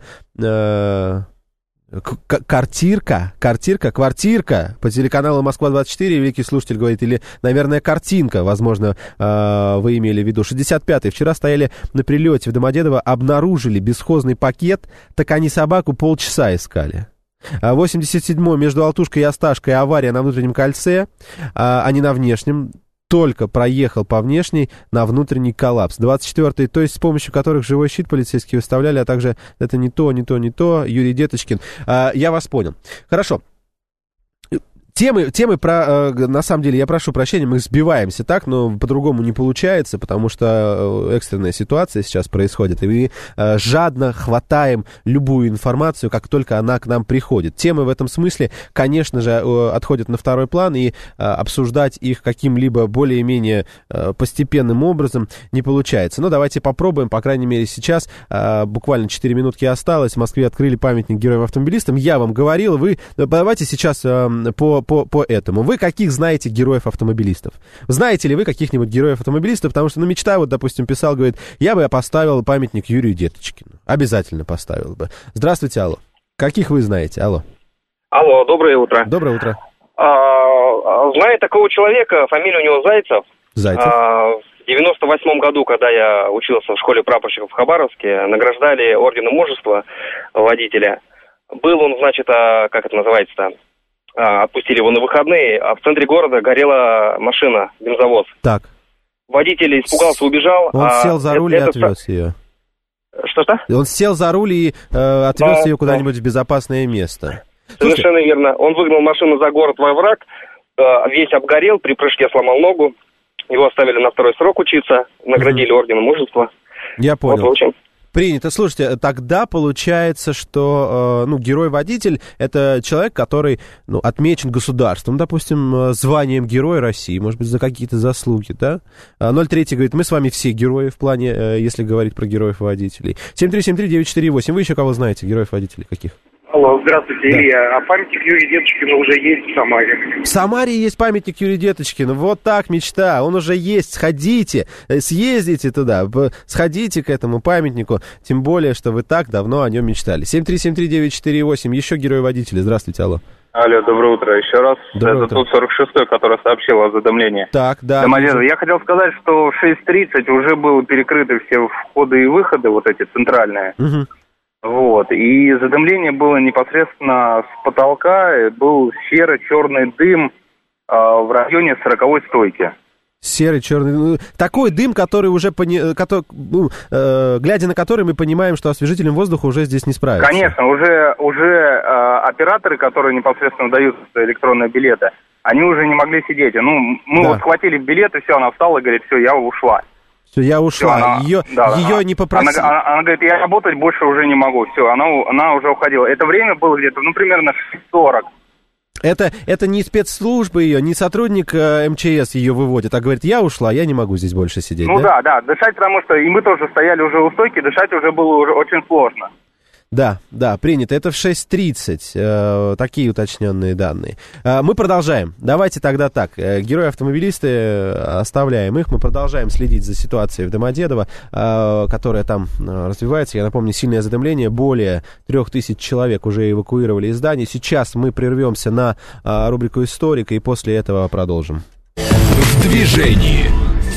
Квартирка по телеканалу Москва-24, великий слушатель говорит, или, наверное, картинка, возможно, вы имели в виду. 65-й. Вчера стояли на прилете в Домодедово, обнаружили бесхозный пакет, так они собаку полчаса искали. 87-й. Между Алтушкой и Осташкой авария на внутреннем кольце, а не на внешнем. Только проехал по внешней, на внутренний коллапс. 24-й, то есть с помощью которых живой щит полицейские выставляли, а также это не то, Юрий Деточкин. Я вас понял. Хорошо. Темы про, на самом деле, я прошу прощения, мы сбиваемся так, но по-другому не получается, потому что экстренная ситуация сейчас происходит, и мы жадно хватаем любую информацию, как только она к нам приходит. Темы в этом смысле, конечно же, отходят на второй план, и обсуждать их каким-либо более-менее постепенным образом не получается. Но давайте попробуем, по крайней мере, сейчас, буквально 4 минутки осталось, в Москве открыли памятник героям-автомобилистам, я вам говорил, давайте сейчас по этому. Вы каких знаете героев-автомобилистов? Знаете ли вы каких-нибудь героев-автомобилистов? Потому что, мечта, вот, допустим, писал, говорит, я бы поставил памятник Юрию Деточкину. Обязательно поставил бы. Здравствуйте, алло. Каких вы знаете? Алло. Алло, доброе утро. Доброе утро. Знаю такого человека, фамилия у него Зайцев. Зайцев. В 98 году, когда я учился в школе прапорщиков в Хабаровске, награждали орденом мужества водителя. Был он, значит, как это называется-то, отпустили его на выходные, а в центре города горела машина, бензовоз. Так. Водитель испугался, убежал. Он сел за руль и отвез ее. Что-что? Он сел за руль и отвез ее куда-нибудь в безопасное место. Совершенно верно. Он выгнал машину за город во враг, весь обгорел, при прыжке сломал ногу. Его оставили на второй срок учиться, наградили орденом мужества. Я понял. Вот, Принято. Слушайте, тогда получается, что герой-водитель – это человек, который отмечен государством, допустим, званием Героя России, может быть, за какие-то заслуги, да? 03 говорит, мы с вами все герои в плане, если говорить про героев-водителей. 7373948. Вы еще кого знаете, героев-водителей каких? Алло, здравствуйте, Да. Илья. А памятник Юрию Деточкину уже есть в Самаре? В Самаре есть памятник Юрию Деточкину. Вот так мечта. Он уже есть. Сходите, съездите туда, сходите к этому памятнику. Тем более, что вы так давно о нем мечтали. 7373948. Еще герой-водители. Здравствуйте, алло. Алло, доброе утро еще раз. Доброе Это утро. тут 46-й, который сообщил о задымлении. Так, да. Домодедово. Я хотел сказать, что в 6:30 уже были перекрыты все входы и выходы, вот эти центральные. Угу. Вот. И задымление было непосредственно с потолка. Был серо-черный дым в районе 40-й стойки. Серый, черный. Такой дым, который уже, глядя на который, мы понимаем, что освежителем воздуха уже здесь не справится. Конечно, уже операторы, которые непосредственно дают электронные билеты, они уже не могли сидеть. Мы вот схватили билеты, все, она встала и говорит, все, я ушла. Все, я ушла. Ее не попросили. Она говорит, я работать больше уже не могу. Все, она уже уходила. Это время было где-то, примерно 6:40. Это не спецслужбы ее, не сотрудник МЧС ее выводит, а говорит, я ушла, я не могу здесь больше сидеть. Да, дышать, потому что и мы тоже стояли уже у стойки, дышать уже было уже очень сложно. Да, принято. Это в 6:30, такие уточненные данные. Мы продолжаем. Давайте тогда так. Герои-автомобилисты, оставляем их. Мы продолжаем следить за ситуацией в Домодедово, которая там развивается. Я напомню, сильное задымление. Более 3000 человек уже эвакуировали из здания. Сейчас мы прервемся на рубрику «Историка» и после этого продолжим. В движении.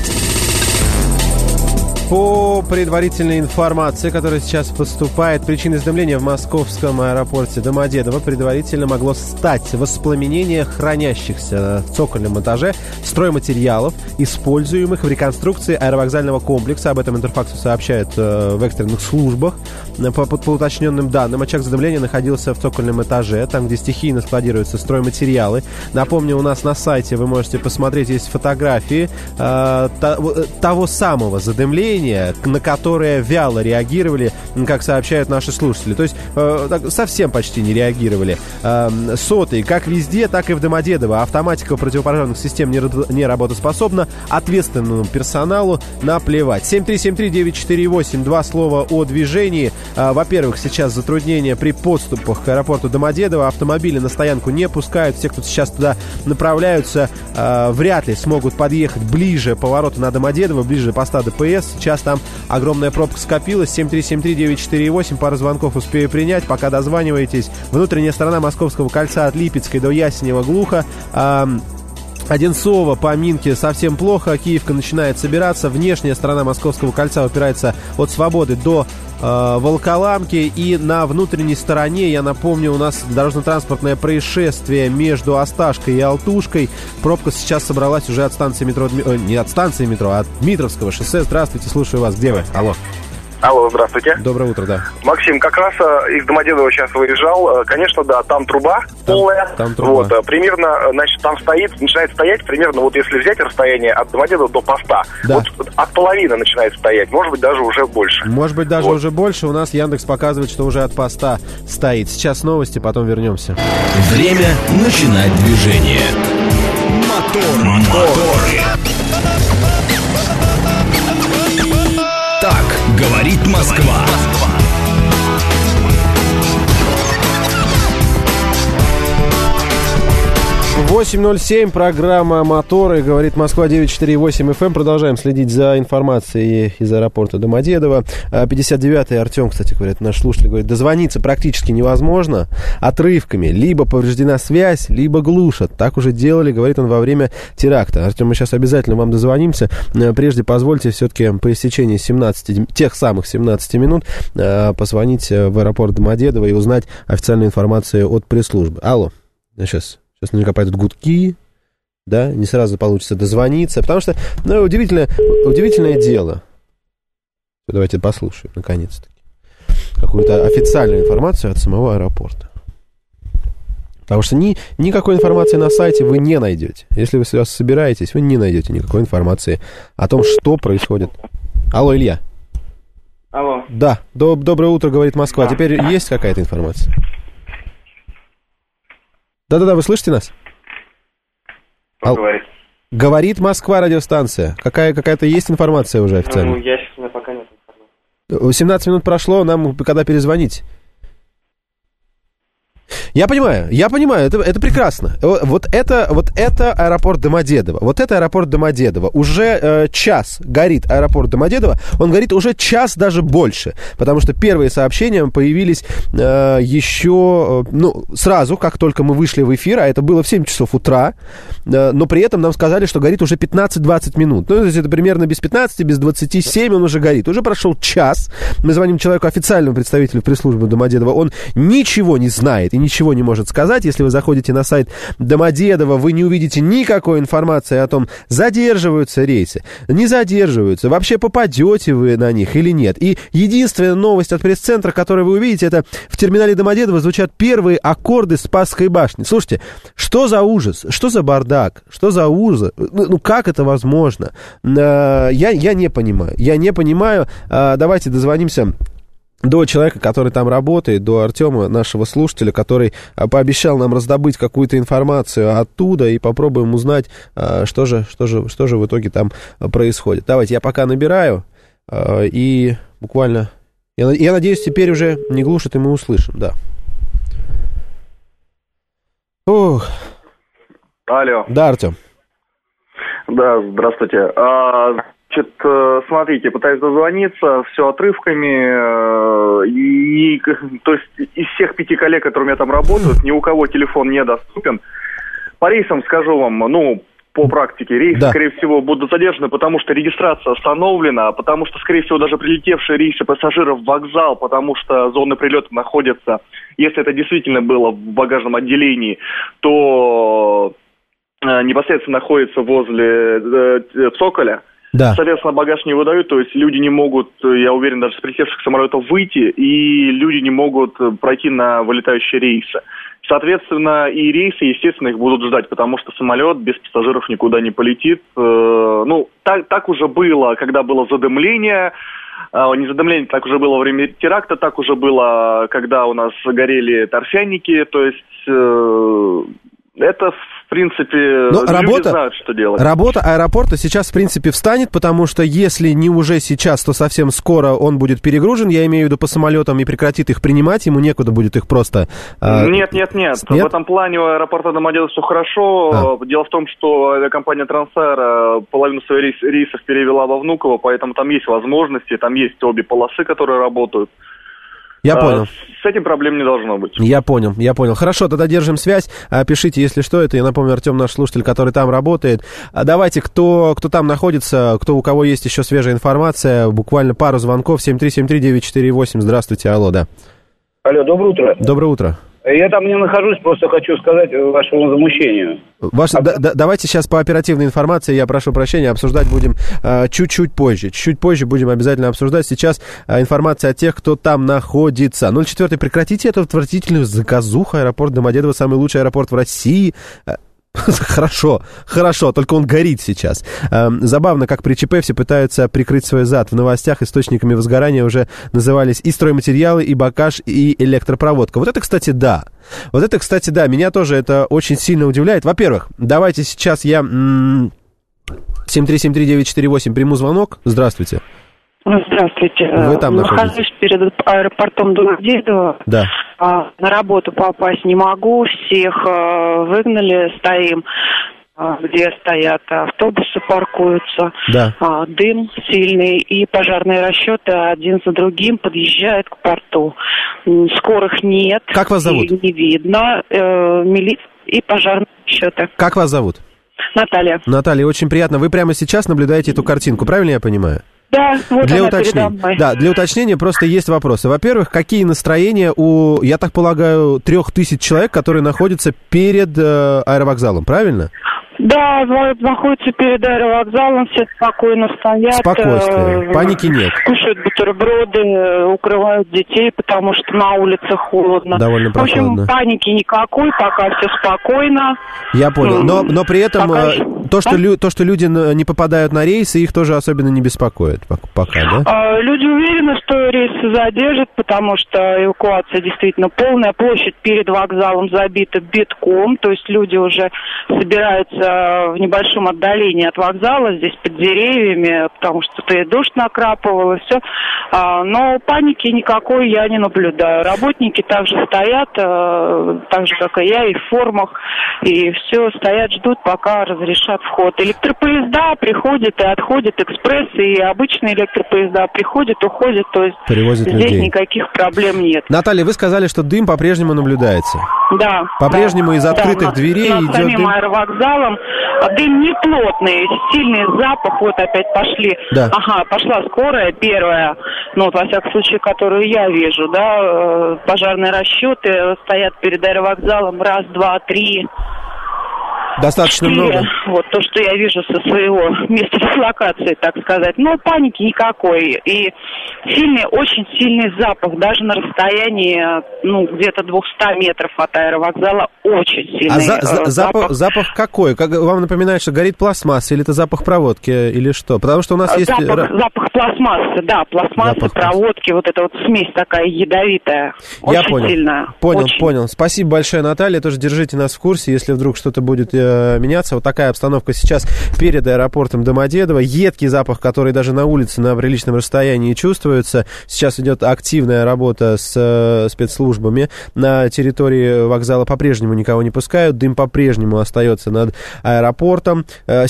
По предварительной информации, которая сейчас поступает, причиной задымления в московском аэропорте Домодедово предварительно могло стать воспламенение хранящихся на цокольном этаже стройматериалов, используемых в реконструкции аэровокзального комплекса. Об этом Интерфаксу сообщают в экстренных службах. По уточненным данным, очаг задымления находился в цокольном этаже, там, где стихийно складируются стройматериалы. Напомню, у нас на сайте вы можете посмотреть, есть фотографии того самого задымления, на которые вяло реагировали, как сообщают наши слушатели. То есть совсем почти не реагировали. Сотый, как везде, так и в Домодедово. Автоматика противопожарных систем не работоспособна. Ответственному персоналу наплевать. 7373948. Два слова о движении. Во-первых, сейчас затруднения при подступах к аэропорту Домодедово. Автомобили на стоянку не пускают. Те, кто сейчас туда направляются, вряд ли смогут подъехать ближе поворота на Домодедово, ближе поста ДПС. Сейчас там огромная пробка скопилась. 7373948. Пару звонков успею принять, пока дозваниваетесь. Внутренняя сторона Московского кольца от Липецкой до Ясенева глухо. Одинцово по Минке совсем плохо. Киевка начинает собираться. Внешняя сторона Московского кольца упирается от Свободы до Волоколамки. И на внутренней стороне, я напомню, у нас дорожно-транспортное происшествие между Осташкой и Алтушкой. Пробка сейчас собралась уже от станции метро, не от станции метро, а от Дмитровского шоссе. Здравствуйте, слушаю вас. Где вы? Алло. Алло, здравствуйте. Доброе утро, да. Максим, как раз из Домодедова сейчас выезжал. Конечно, да, там труба полная. Там труба. Вот, примерно, значит, там начинает стоять примерно, вот если взять расстояние от Домодедова до поста, да. Вот от половины начинает стоять, может быть, даже уже больше. Может быть, даже уже больше. У нас Яндекс показывает, что уже от поста стоит. Сейчас новости, потом вернемся. Время начинать движение. Моторы. Так говорит Москва. 8.07, программа «Моторы», говорит Москва, 948 FM. Продолжаем следить за информацией из аэропорта Домодедово. 59-й Артем, кстати, говорит, наш слушатель, говорит, дозвониться практически невозможно. Отрывками. Либо повреждена связь, либо глушат. Так уже делали, говорит он, во время теракта. Артем, мы сейчас обязательно вам дозвонимся. Прежде позвольте все-таки по истечении тех самых 17 минут позвонить в аэропорт Домодедово и узнать официальную информацию от пресс-службы. Алло. Сейчас наверняка пойдут гудки, да, не сразу получится дозвониться, потому что, удивительное дело. Давайте послушаем, наконец-таки, какую-то официальную информацию от самого аэропорта. Потому что никакой информации на сайте вы не найдете. Если вы сейчас собираетесь, вы не найдете никакой информации о том, что происходит. Алло, Илья. Алло. Да, доброе утро, говорит Москва. Да. Теперь есть какая-то информация? Да-да-да, вы слышите нас? Кто говорит? Говорит Москва, радиостанция. Какая-то есть информация уже официально? Ну, у меня пока нет информации. 17 минут прошло, нам когда перезвонить? Я понимаю, это прекрасно. Вот это аэропорт Домодедово. Вот это аэропорт Домодедово. Уже час горит аэропорт Домодедово. Он горит уже час, даже больше. Потому что первые сообщения появились еще, сразу, как только мы вышли в эфир, а это было в 7 часов утра. Но при этом нам сказали, что горит уже 15-20 минут. То есть это примерно без 15, без 27 он уже горит. Уже прошел час. Мы звоним человеку, официальному представителю пресс-службы Домодедово. Он ничего не знает и ничего не может сказать. Если вы заходите на сайт Домодедово, вы не увидите никакой информации о том, задерживаются рейсы, не задерживаются, вообще попадете вы на них или нет. И единственная новость от пресс-центра, которую вы увидите, это в терминале Домодедово звучат первые аккорды Спасской башни. Слушайте, что за ужас, что за бардак, что за ужас, как это возможно? Я не понимаю, давайте дозвонимся до человека, который там работает, до Артема, нашего слушателя, который пообещал нам раздобыть какую-то информацию оттуда, и попробуем узнать, что же в итоге там происходит. Давайте, я пока набираю, и буквально... Я надеюсь, теперь уже не глушит, и мы услышим, да. Ух. Алло. Да, Артем. Да, здравствуйте. Значит, смотрите, пытаюсь дозвониться, все отрывками, то есть из всех 5 коллег, которые у меня там работают, ни у кого телефон недоступен. По рейсам скажу вам, по практике, рейсы, скорее всего, будут задержаны, потому что регистрация остановлена, потому что, скорее всего, даже прилетевшие рейсы пассажиров в вокзал, потому что зоны прилета находятся, если это действительно было в багажном отделении, то непосредственно находится возле Цоколя. Да. Соответственно, багаж не выдают, то есть люди не могут, я уверен, даже с прилетевших самолетов выйти, и люди не могут пройти на вылетающие рейсы. Соответственно, и рейсы, естественно, их будут ждать, потому что самолет без пассажиров никуда не полетит. Так уже было, когда было задымление. Не задымление, так уже было во время теракта, так уже было, когда у нас горели торфяники. То есть это, в принципе, люди знают, что делать. Работа аэропорта сейчас, в принципе, встанет, потому что если не уже сейчас, то совсем скоро он будет перегружен, я имею в виду по самолетам, и прекратит их принимать, ему некуда будет их просто... Нет. В этом плане у аэропорта Домодедово все хорошо. Дело в том, что авиакомпания Трансаэро половину своих рейсов перевела во Внуково, поэтому там есть возможности, там есть обе полосы, которые работают. Я понял. С этим проблем не должно быть. Я понял. Хорошо, тогда держим связь. Пишите, если что, это, я напомню, Артем, наш слушатель, который там работает. Давайте, кто там находится, у кого есть еще свежая информация, буквально пару звонков, 7373948. Здравствуйте, алло, да. Алло, доброе утро. Доброе утро. Я там не нахожусь, просто хочу сказать вашему возмущению. Давайте сейчас по оперативной информации, я прошу прощения, обсуждать будем чуть-чуть позже. Чуть позже будем обязательно обсуждать. Сейчас информация о тех, кто там находится. 04, прекратите эту отвратительную заказуху. Аэропорт Домодедово самый лучший аэропорт в России. Хорошо, только он горит сейчас. Забавно, как при ЧП все пытаются прикрыть свой зад. В новостях источниками возгорания уже назывались и стройматериалы, и бакаж, и электропроводка. Вот это, кстати, да. Меня тоже это очень сильно удивляет. Во-первых, давайте сейчас я 7373948 приму звонок. Здравствуйте. Здравствуйте. Вы там находитесь? Нахожусь перед аэропортом Домодедово. Да. На работу попасть не могу. Всех выгнали, стоим, где стоят автобусы, паркуются. Да. Дым сильный и пожарные расчеты один за другим подъезжают к порту. Скорых нет. Как вас зовут? Не видно. Милиция и пожарные расчеты. Как вас зовут? Наталья. Наталья, очень приятно. Вы прямо сейчас наблюдаете эту картинку, правильно я понимаю? Да, вот она передо мной. Да, для уточнения просто есть вопросы. Во-первых, какие настроения у, я так полагаю, 3000 человек, которые находятся перед аэровокзалом, правильно? Да, находятся перед аэровокзалом, все спокойно стоят. Спокойствие, паники нет. Кушают бутерброды, укрывают детей, потому что на улице холодно. Довольно прохладно. В общем, паники никакой, пока все спокойно. Я понял, но при этом то, что люди не попадают на рейсы, их тоже особенно не беспокоит пока, да? Люди уверены, что рейсы задержат, потому что эвакуация действительно полная. Площадь перед вокзалом забита битком, то есть люди уже собираются в небольшом отдалении от вокзала, здесь под деревьями, потому что тут и дождь накрапывал, и все. Но паники никакой я не наблюдаю. Работники также стоят, так же, как и я, и в формах, и все, стоят, ждут, пока разрешат вход. Электропоезда приходят и отходят, экспресс, и обычные электропоезда приходят, уходят, то есть перевозят здесь людей. Никаких проблем нет. Наталья, вы сказали, что дым по-прежнему наблюдается. Да. По-прежнему из открытых дверей идет самим дым. Аэровокзалом. Дым не плотный, сильный запах. Вот опять пошли. Да. Ага, пошла скорая, первая. Ну, вот, во всяком случае, которую я вижу, да. Пожарные расчеты стоят перед аэровокзалом. Раз, два, три. Достаточно 4. много. Вот то, что я вижу со своего места дислокации, так сказать. Но паники никакой. И сильный, очень сильный запах. Даже на расстоянии, где-то 200 метров от аэровокзала очень сильный запах. Запах какой? Как, вам напоминает, что горит пластмасса, или это запах проводки, или что? Потому что у нас есть... Запах пластмассы, да, пластмассы, проводки, вот эта вот смесь такая ядовитая. Я очень понял. сильная. Понял. Спасибо большое, Наталья. Тоже держите нас в курсе, если вдруг что-то будет меняться. Вот такая обстановка сейчас перед аэропортом Домодедово. Едкий запах, который даже на улице на приличном расстоянии чувствуется. Сейчас идет активная работа с спецслужбами. На территории вокзала по-прежнему никого не пускают. Дым по-прежнему остается над аэропортом.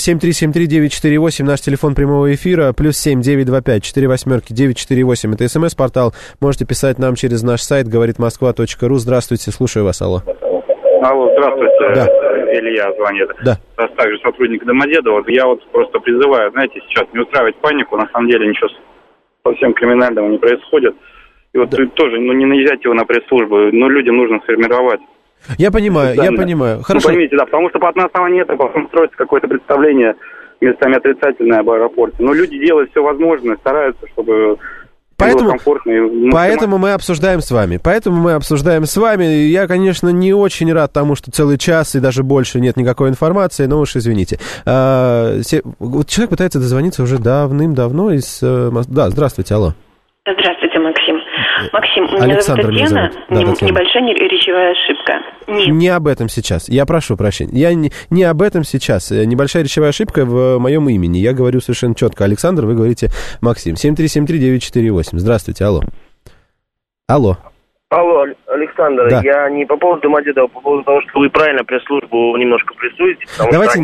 7373948, наш телефон прямого эфира. +7 925 48 948. Это СМС-портал. Можете писать нам через наш сайт говоритмосква.ру. Здравствуйте, слушаю вас, алло. Алло, здравствуйте. Да. Илья звонит. Да. Также сотрудник Домодедова. Я вот просто призываю, знаете, сейчас не устраивать панику. На самом деле ничего совсем криминального не происходит. И вот тоже, не наезжайте его на пресс-службу. Но людям нужно сформировать. Я понимаю. Хорошо. Поймите, да, потому что по основанию этого потом строится какое-то представление местами отрицательное об аэропорте. Но люди делают все возможное, стараются, чтобы... Поэтому мы обсуждаем с вами. Я, конечно, не очень рад тому, что целый час и даже больше нет никакой информации, но уж извините. Вот человек пытается дозвониться уже давным-давно из... Да, здравствуйте, алло. Здравствуйте, Максим. Максим, Александр меня зовут Татьяна. Небольшая речевая ошибка. Не об этом сейчас. Я прошу прощения. Я не об этом сейчас. Небольшая речевая ошибка в моем имени. Я говорю совершенно четко. Александр, вы говорите Максим. 7373948. Здравствуйте, алло. Алло, Александр, да. Я не по поводу Домодедова, по поводу того, что вы правильно пресс-службу немножко прессуете. Давайте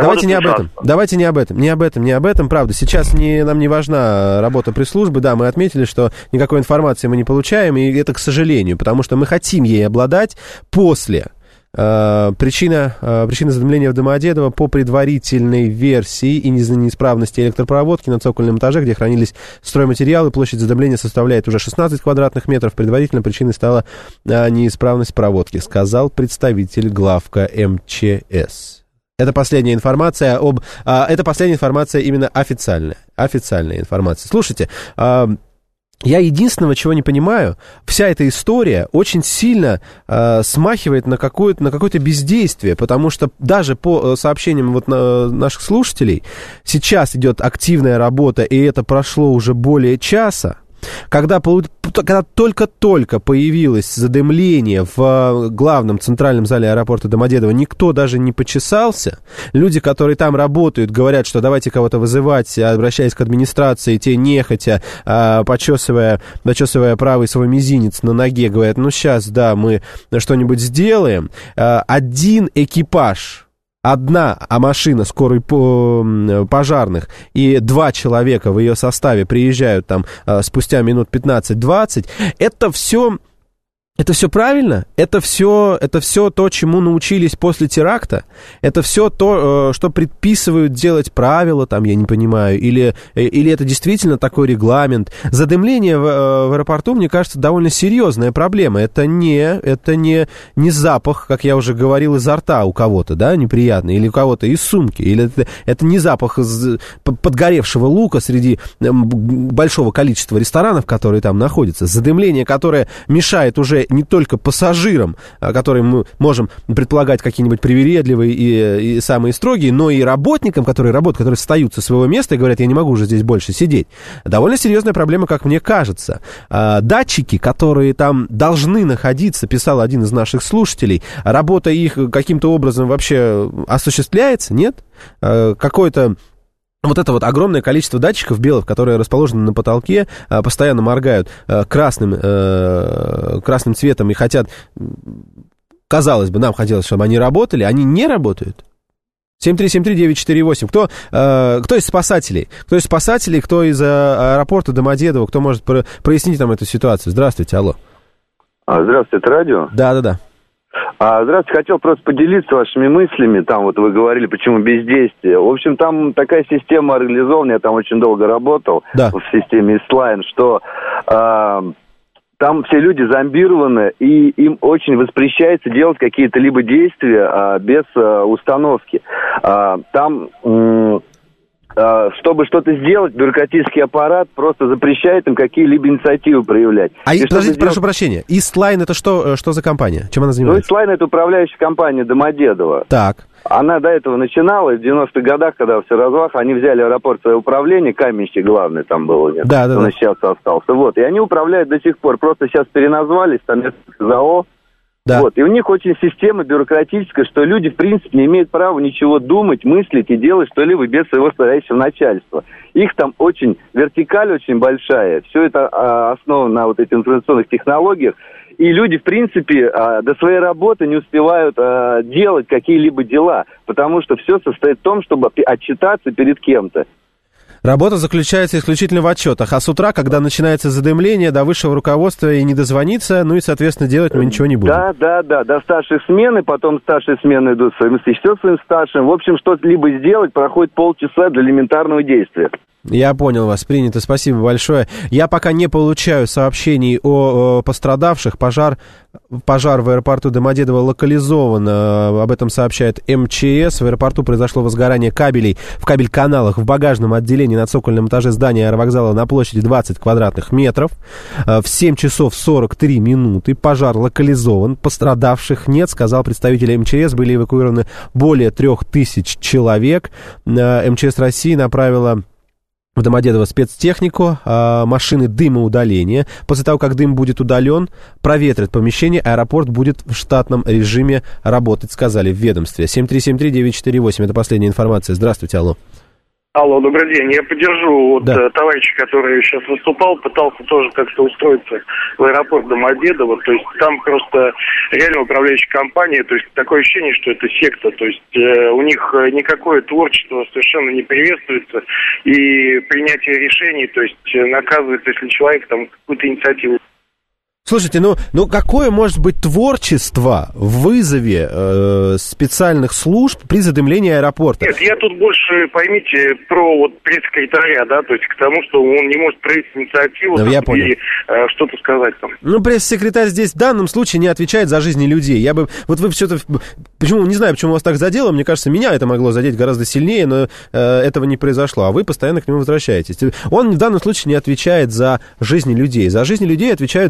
не об этом, правда. Сейчас нам не важна работа пресс-службы, да, мы отметили, что никакой информации мы не получаем, и это к сожалению, потому что мы хотим ей обладать после. Причина задымления в Домодедово по предварительной версии и из-за неисправности электропроводки на цокольном этаже, где хранились стройматериалы, площадь задымления составляет уже 16 квадратных метров. Предварительно причиной стала неисправность проводки, сказал представитель главка МЧС. Это последняя информация именно официальная информация. Слушайте, я единственного, чего не понимаю, вся эта история очень сильно смахивает на какое-то бездействие, потому что даже по сообщениям наших слушателей сейчас идет активная работа, и это прошло уже более часа. То когда только-только появилось задымление в главном центральном зале аэропорта Домодедово, никто даже не почесался. Люди, которые там работают, говорят, что давайте кого-то вызывать, обращаясь к администрации, те нехотя, почесывая правый свой мизинец на ноге, говорят, ну сейчас, да, мы что-нибудь сделаем. Один экипаж, одна машина скорой пожарных и 2 человека в ее составе приезжают там спустя минут 15-20, это все правильно? Это все то, чему научились после теракта? Это все то, что предписывают делать правила, там, я не понимаю, или это действительно такой регламент? Задымление в аэропорту, мне кажется, довольно серьезная проблема. Это не запах, как я уже говорил, изо рта у кого-то, да, неприятный, или у кого-то из сумки, или это не запах подгоревшего лука среди большого количества ресторанов, которые там находятся. Задымление, которое мешает уже не только пассажирам, которые мы можем предполагать какие-нибудь привередливые и самые строгие, но и работникам, которые работают, которые встают со своего места и говорят, я не могу уже здесь больше сидеть. Довольно серьезная проблема, как мне кажется. Датчики, которые там должны находиться, писал один из наших слушателей, работа их каким-то образом вообще осуществляется, нет? Какое-то вот это вот огромное количество датчиков белых, которые расположены на потолке, постоянно моргают красным цветом и хотят, казалось бы, нам хотелось, чтобы они работали, они не работают. 7373948. Кто из спасателей? Кто из аэропорта Домодедово? Кто может прояснить нам эту ситуацию? Здравствуйте, алло. Здравствуйте, это радио? Да. Здравствуйте, хотел просто поделиться вашими мыслями. Там вот вы говорили, почему бездействие. В общем, там такая система организована, я там очень долго работал в системе Ислайн, что там все люди зомбированы, и им очень воспрещается делать какие-то либо действия без установки. Там... чтобы что-то сделать, бюрократический аппарат просто запрещает им какие-либо инициативы проявлять. Подождите, прошу прощения, Ислайн это что за компания? Чем она занимается? Ислайн это управляющая компания Домодедово. Так. Она до этого начинала, в 90-х годах, когда все разлах, они взяли аэропорт в свое управление, Каменщик главный там был, нет? Да. Он сейчас остался. Вот, и они управляют до сих пор, просто сейчас переназвались, там ЗАО. Да. Вот, и у них очень система бюрократическая, что люди, в принципе, не имеют права ничего думать, мыслить и делать что-либо без своего стоящего начальства. Их там вертикаль очень большая, все это основано на вот этих информационных технологиях, и люди, в принципе, до своей работы не успевают делать какие-либо дела, потому что все состоит в том, чтобы отчитаться перед кем-то. Работа заключается исключительно в отчетах, а с утра, когда начинается задымление, до высшего руководства и не дозвониться, ну и, соответственно, делать мы ничего не будем. Да, до старшей смены, потом старшие смены идут совместить своим старшим. В общем, что-либо сделать проходит полчаса для элементарного действия. Я понял вас, принято, спасибо большое. Я пока не получаю сообщений о пострадавших. Пожар в аэропорту Домодедово локализован, об этом сообщает МЧС. В аэропорту произошло возгорание кабелей в кабель-каналах в багажном отделении на цокольном этаже здания аэровокзала на площади 20 квадратных метров. В 7 часов 43 минуты пожар локализован. Пострадавших нет, сказал представитель МЧС. Были эвакуированы более 3000 человек. МЧС России направила в Домодедово спецтехнику, машины дымоудаления. После того, как дым будет удален, проветрят помещение, аэропорт будет в штатном режиме работать, сказали в ведомстве. 7373948, это последняя информация. Здравствуйте, алло. Алло, добрый день. Я поддержу товарища, который сейчас выступал, пытался тоже как-то устроиться в аэропорт Домодедово. То есть там просто реально управляющая компания, то есть такое ощущение, что это секта. То есть у них никакое творчество совершенно не приветствуется. И принятие решений, то есть наказывается, если человек там какую-то инициативу. Слушайте, ну какое может быть творчество в вызове специальных служб при задымлении аэропорта? Нет, я тут больше, поймите, про вот пресс-секретаря, да, то есть к тому, что он не может проявить инициативу и что-то сказать там. Ну, пресс-секретарь здесь в данном случае не отвечает за жизни людей. Я бы, вот вы все-то, почему, не знаю, почему вас так задело, мне кажется, меня это могло задеть гораздо сильнее, но этого не произошло, а вы постоянно к нему возвращаетесь. Он в данном случае не отвечает за жизни людей. За жизни людей отвечают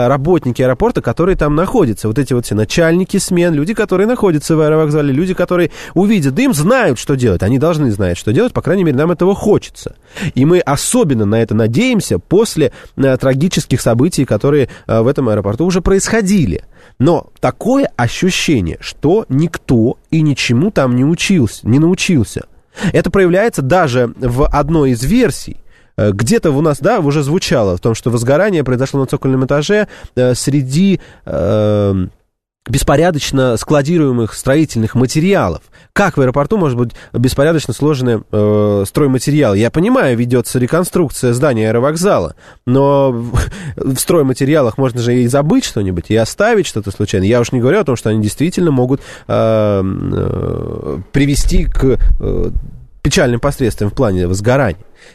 работники аэропорта, которые там находятся. Вот эти вот все начальники смен, люди, которые находятся в аэровокзале, люди, которые увидят дым, знают, что делать. Они должны знать, что делать, по крайней мере, нам этого хочется. И мы особенно на это надеемся после трагических событий, которые в этом аэропорту уже происходили. Но такое ощущение, что никто и ничему там не научился. Это проявляется даже в одной из версий. Где-то у нас, да, уже звучало в том, что возгорание произошло на цокольном этаже среди беспорядочно складируемых строительных материалов. Как в аэропорту может быть беспорядочно сложены стройматериалы? Я понимаю, ведется реконструкция здания аэровокзала, но в стройматериалах можно же и забыть что-нибудь, и оставить что-то случайно. Я уж не говорю о том, что они действительно могут привести к печальным последствиям в плане возгорания.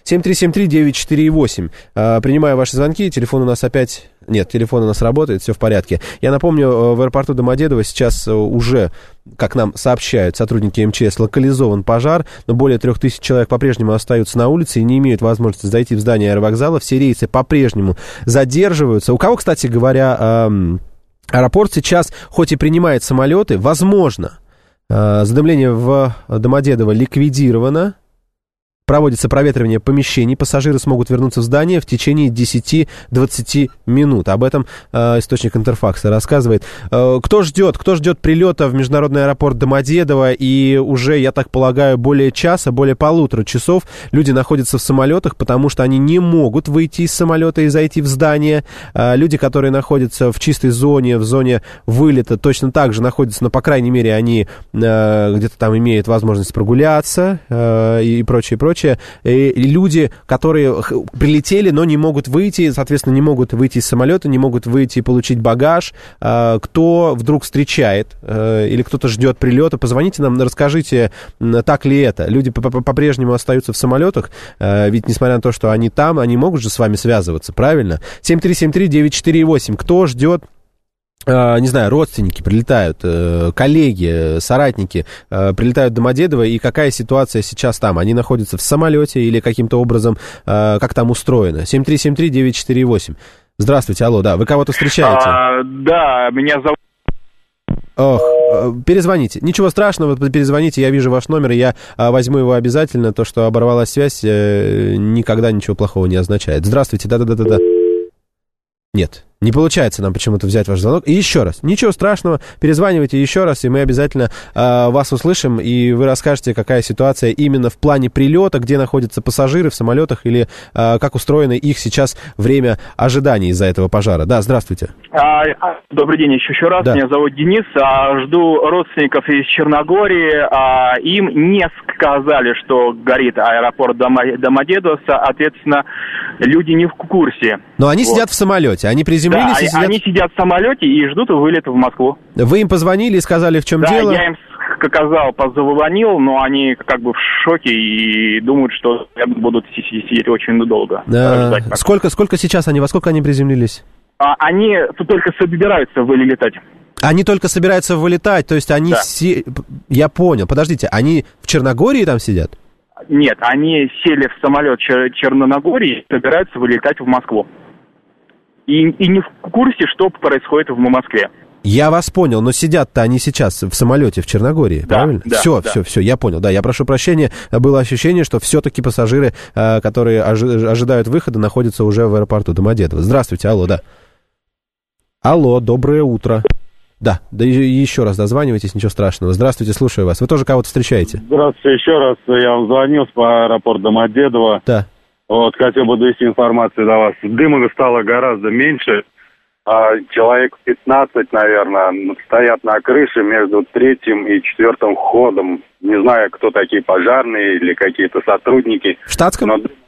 7373948. Принимаю ваши звонки. Телефон у нас опять... Нет, телефон у нас работает, все в порядке. Я напомню, в аэропорту Домодедово сейчас уже, как нам сообщают сотрудники МЧС, локализован пожар, но более 3000 человек по-прежнему остаются на улице и не имеют возможности зайти в здание аэровокзала. Все рейсы по-прежнему задерживаются. У кого, кстати говоря, аэропорт сейчас, хоть и принимает самолеты, возможно, задымление в Домодедово ликвидировано. Проводится проветривание помещений. Пассажиры смогут вернуться в здание в течение 10-20 минут. Об этом источник Интерфакса рассказывает. Кто ждет прилета в международный аэропорт Домодедово? И уже, я так полагаю, более часа, более 1,5 часов люди находятся в самолетах, потому что они не могут выйти из самолета и зайти в здание. Люди, которые находятся в чистой зоне, в зоне вылета, точно так же находятся, но, по крайней мере, они где-то там имеют возможность прогуляться и прочее. И люди, которые прилетели, но не могут выйти, соответственно, не могут выйти из самолета, не могут выйти и получить багаж. Кто вдруг встречает или кто-то ждет прилета, позвоните нам, расскажите, так ли это. Люди по-прежнему остаются в самолетах, ведь, несмотря на то, что они там, они могут же с вами связываться, правильно? 7373948. Кто ждет? Не знаю, родственники прилетают, коллеги, соратники прилетают в Домодедово, и какая ситуация сейчас там? Они находятся в самолете или каким-то образом, как там устроено? 7373948. Здравствуйте, алло, да, вы кого-то встречаете? Да, меня зовут... Ох, перезвоните. Ничего страшного, перезвоните, я вижу ваш номер, я возьму его обязательно. То, что оборвалась связь, никогда ничего плохого не означает. Здравствуйте, да-да-да-да-да. Нет, не получается нам почему-то взять ваш звонок. И еще раз, ничего страшного, перезванивайте еще раз, и мы обязательно вас услышим, и вы расскажете, какая ситуация именно в плане прилета, где находятся пассажиры в самолетах, или как устроено их сейчас время ожидания из-за этого пожара. Да, здравствуйте. Добрый день еще раз, да. Меня зовут Денис, жду родственников из Черногории, им не сказали, что горит аэропорт Домодедово, соответственно, люди не в курсе. Но они сидят в самолете, они приземлились. Да, они сидят в самолете и ждут вылета в Москву. Вы им позвонили и сказали, в чем дело? Да, я им сказал, позвонил, но они как бы в шоке и думают, что будут сидеть очень долго. Сколько сейчас они, во сколько они приземлились? Они только собираются вылетать. Они только собираются вылетать, то есть они... Да. Я понял, подождите, они в Черногории там сидят? Нет, они сели в самолет Черногории и собираются вылетать в Москву. И не в курсе, что происходит в Москве. Я вас понял, но сидят-то они сейчас в самолете в Черногории, да, правильно? Да, все, я понял. Да, я прошу прощения, было ощущение, что все-таки пассажиры, которые ожидают выхода, находятся уже в аэропорту Домодедово. Здравствуйте, алло, да. Алло, доброе утро. Да, еще раз дозванивайтесь, ничего страшного. Здравствуйте, слушаю вас. Вы тоже кого-то встречаете? Здравствуйте, еще раз. Я вам звонил по аэропорту Домодедово. Да. Вот, хотел бы довести информацию до вас. Дыма стало гораздо меньше. Человек 15, наверное, стоят на крыше между 3-м и 4-м ходом. Не знаю, кто такие пожарные или какие-то сотрудники. В штатском?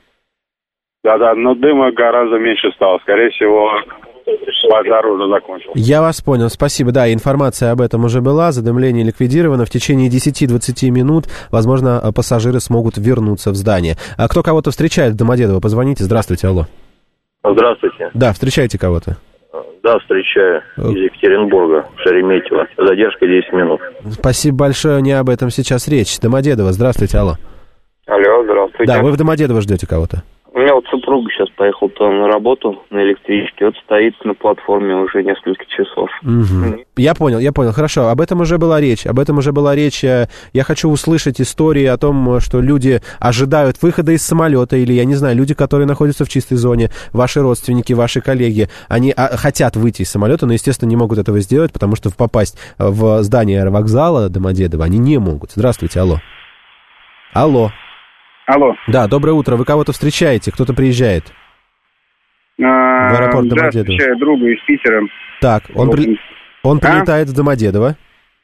Да, но дыма гораздо меньше стало. Скорее всего, пожар уже закончился. Я вас понял, спасибо. Да, информация об этом уже была. Задымление ликвидировано. В течение 10-20 минут, возможно, пассажиры смогут вернуться в здание. А кто кого-то встречает в Домодедово, позвоните. Здравствуйте, алло. Здравствуйте. Да, встречаете кого-то. Да, встречаю. Из Екатеринбурга, Шереметьево. Задержка 10 минут. Спасибо большое, не об этом сейчас речь. Домодедово, здравствуйте, алло. Алло, здравствуйте. Да, вы в Домодедово ждете кого-то? У меня вот супруга сейчас поехал то на работу на электричке, вот стоит на платформе уже несколько часов. Угу. Я понял, хорошо, об этом уже была речь. Я хочу услышать истории о том, что люди ожидают выхода из самолета, или, я не знаю, люди, которые находятся в чистой зоне, ваши родственники, ваши коллеги, они хотят выйти из самолета, но, естественно, не могут этого сделать, потому что попасть в здание аэровокзала Домодедово они не могут. Здравствуйте, Алло. Да, доброе утро. Вы кого-то встречаете? Кто-то приезжает? В аэропорт Домодедово. Да, встречаю друга из Питера. Так, он прилетает в Домодедово.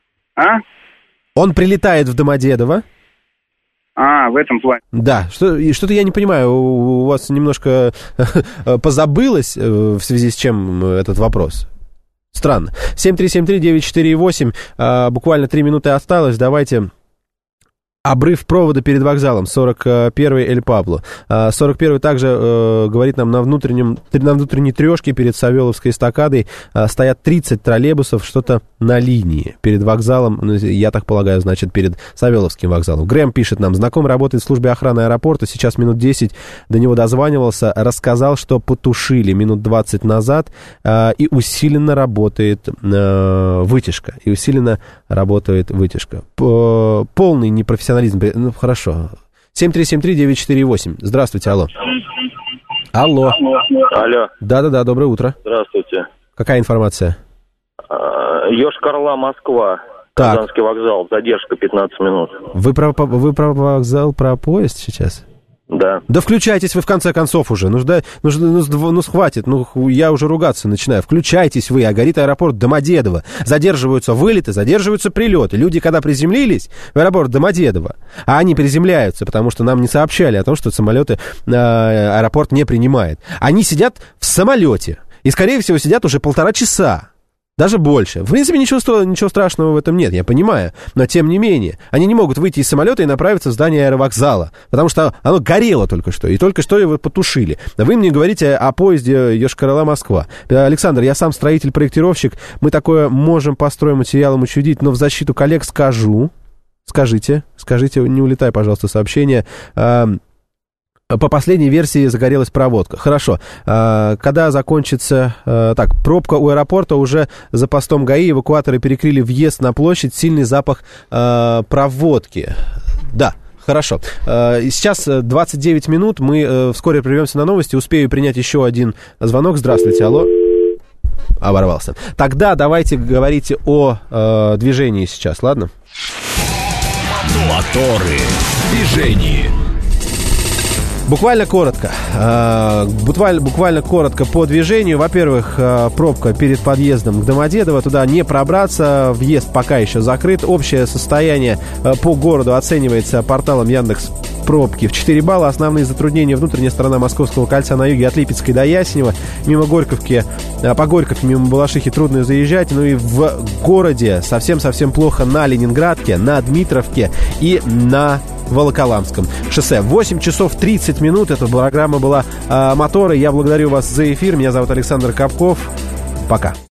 Он прилетает в Домодедово. В этом плане. Да, что-то я не понимаю, у вас немножко позабылось, в связи с чем этот вопрос? Странно. 7373948, буквально 3 минуты осталось, давайте... Обрыв провода перед вокзалом, 41-й Эль Пабло. 41-й также говорит нам, на внутренней трешке перед Савеловской эстакадой стоят 30 троллейбусов, что-то на линии перед вокзалом, я так полагаю, значит, перед Савеловским вокзалом. Грэм пишет нам, знакомый работает в службе охраны аэропорта, сейчас минут 10 до него дозванивался, рассказал, что потушили минут 20 назад, и усиленно работает вытяжка. Полный непрофессионализм. Ну, хорошо. 7373948. Здравствуйте, алло. Алло. Да-да-да, доброе утро. Здравствуйте. Какая информация? Йошкар-Ола, Москва. Казанский вокзал. Задержка 15 минут. Вы про вокзал, про поезд сейчас? Да. Да включайтесь вы в конце концов уже. Хватит. Я уже ругаться начинаю. Включайтесь вы, горит аэропорт Домодедово. Задерживаются вылеты, задерживаются прилеты. Люди, когда приземлились в аэропорт Домодедово, а они приземляются, потому что нам не сообщали о том, что самолеты аэропорт не принимает. Они сидят в самолете. И, скорее всего, сидят уже 1,5 часа. Даже больше. В принципе, ничего страшного в этом нет, я понимаю. Но, тем не менее, они не могут выйти из самолета и направиться в здание аэровокзала. Потому что оно горело только что. И только что его потушили. Вы мне говорите о поезде Йошкар-Ола, Москва. Александр, я сам строитель-проектировщик. Мы такое можем по стройматериалам учредить, но в защиту коллег скажу. Скажите, не улетай, пожалуйста, сообщение. По последней версии загорелась проводка. Хорошо. Когда закончится... пробка у аэропорта уже за постом ГАИ. Эвакуаторы перекрыли въезд на площадь. Сильный запах проводки. Да. Хорошо. Сейчас 29 минут. Мы вскоре прервемся на новости. Успею принять еще один звонок. Здравствуйте. Алло. Оборвался. Тогда давайте говорите о движении сейчас, ладно? Моторы. Движение. Буквально коротко по движению. Во-первых, пробка перед подъездом к Домодедово. Туда не пробраться. Въезд пока еще закрыт. Общее состояние по городу оценивается порталом Яндекс пробки в 4 балла. Основные затруднения: внутренняя сторона Московского кольца на юге от Липецкой до Ясенева. Мимо Горьковки, по Горьковке, мимо Балашихи трудно заезжать. Ну и в городе совсем-совсем плохо на Ленинградке, на Дмитровке и на Волоколамском шоссе. 8 часов 30 минут. Эта программа была «Моторы». Я благодарю вас за эфир. Меня зовут Александр Капков. Пока.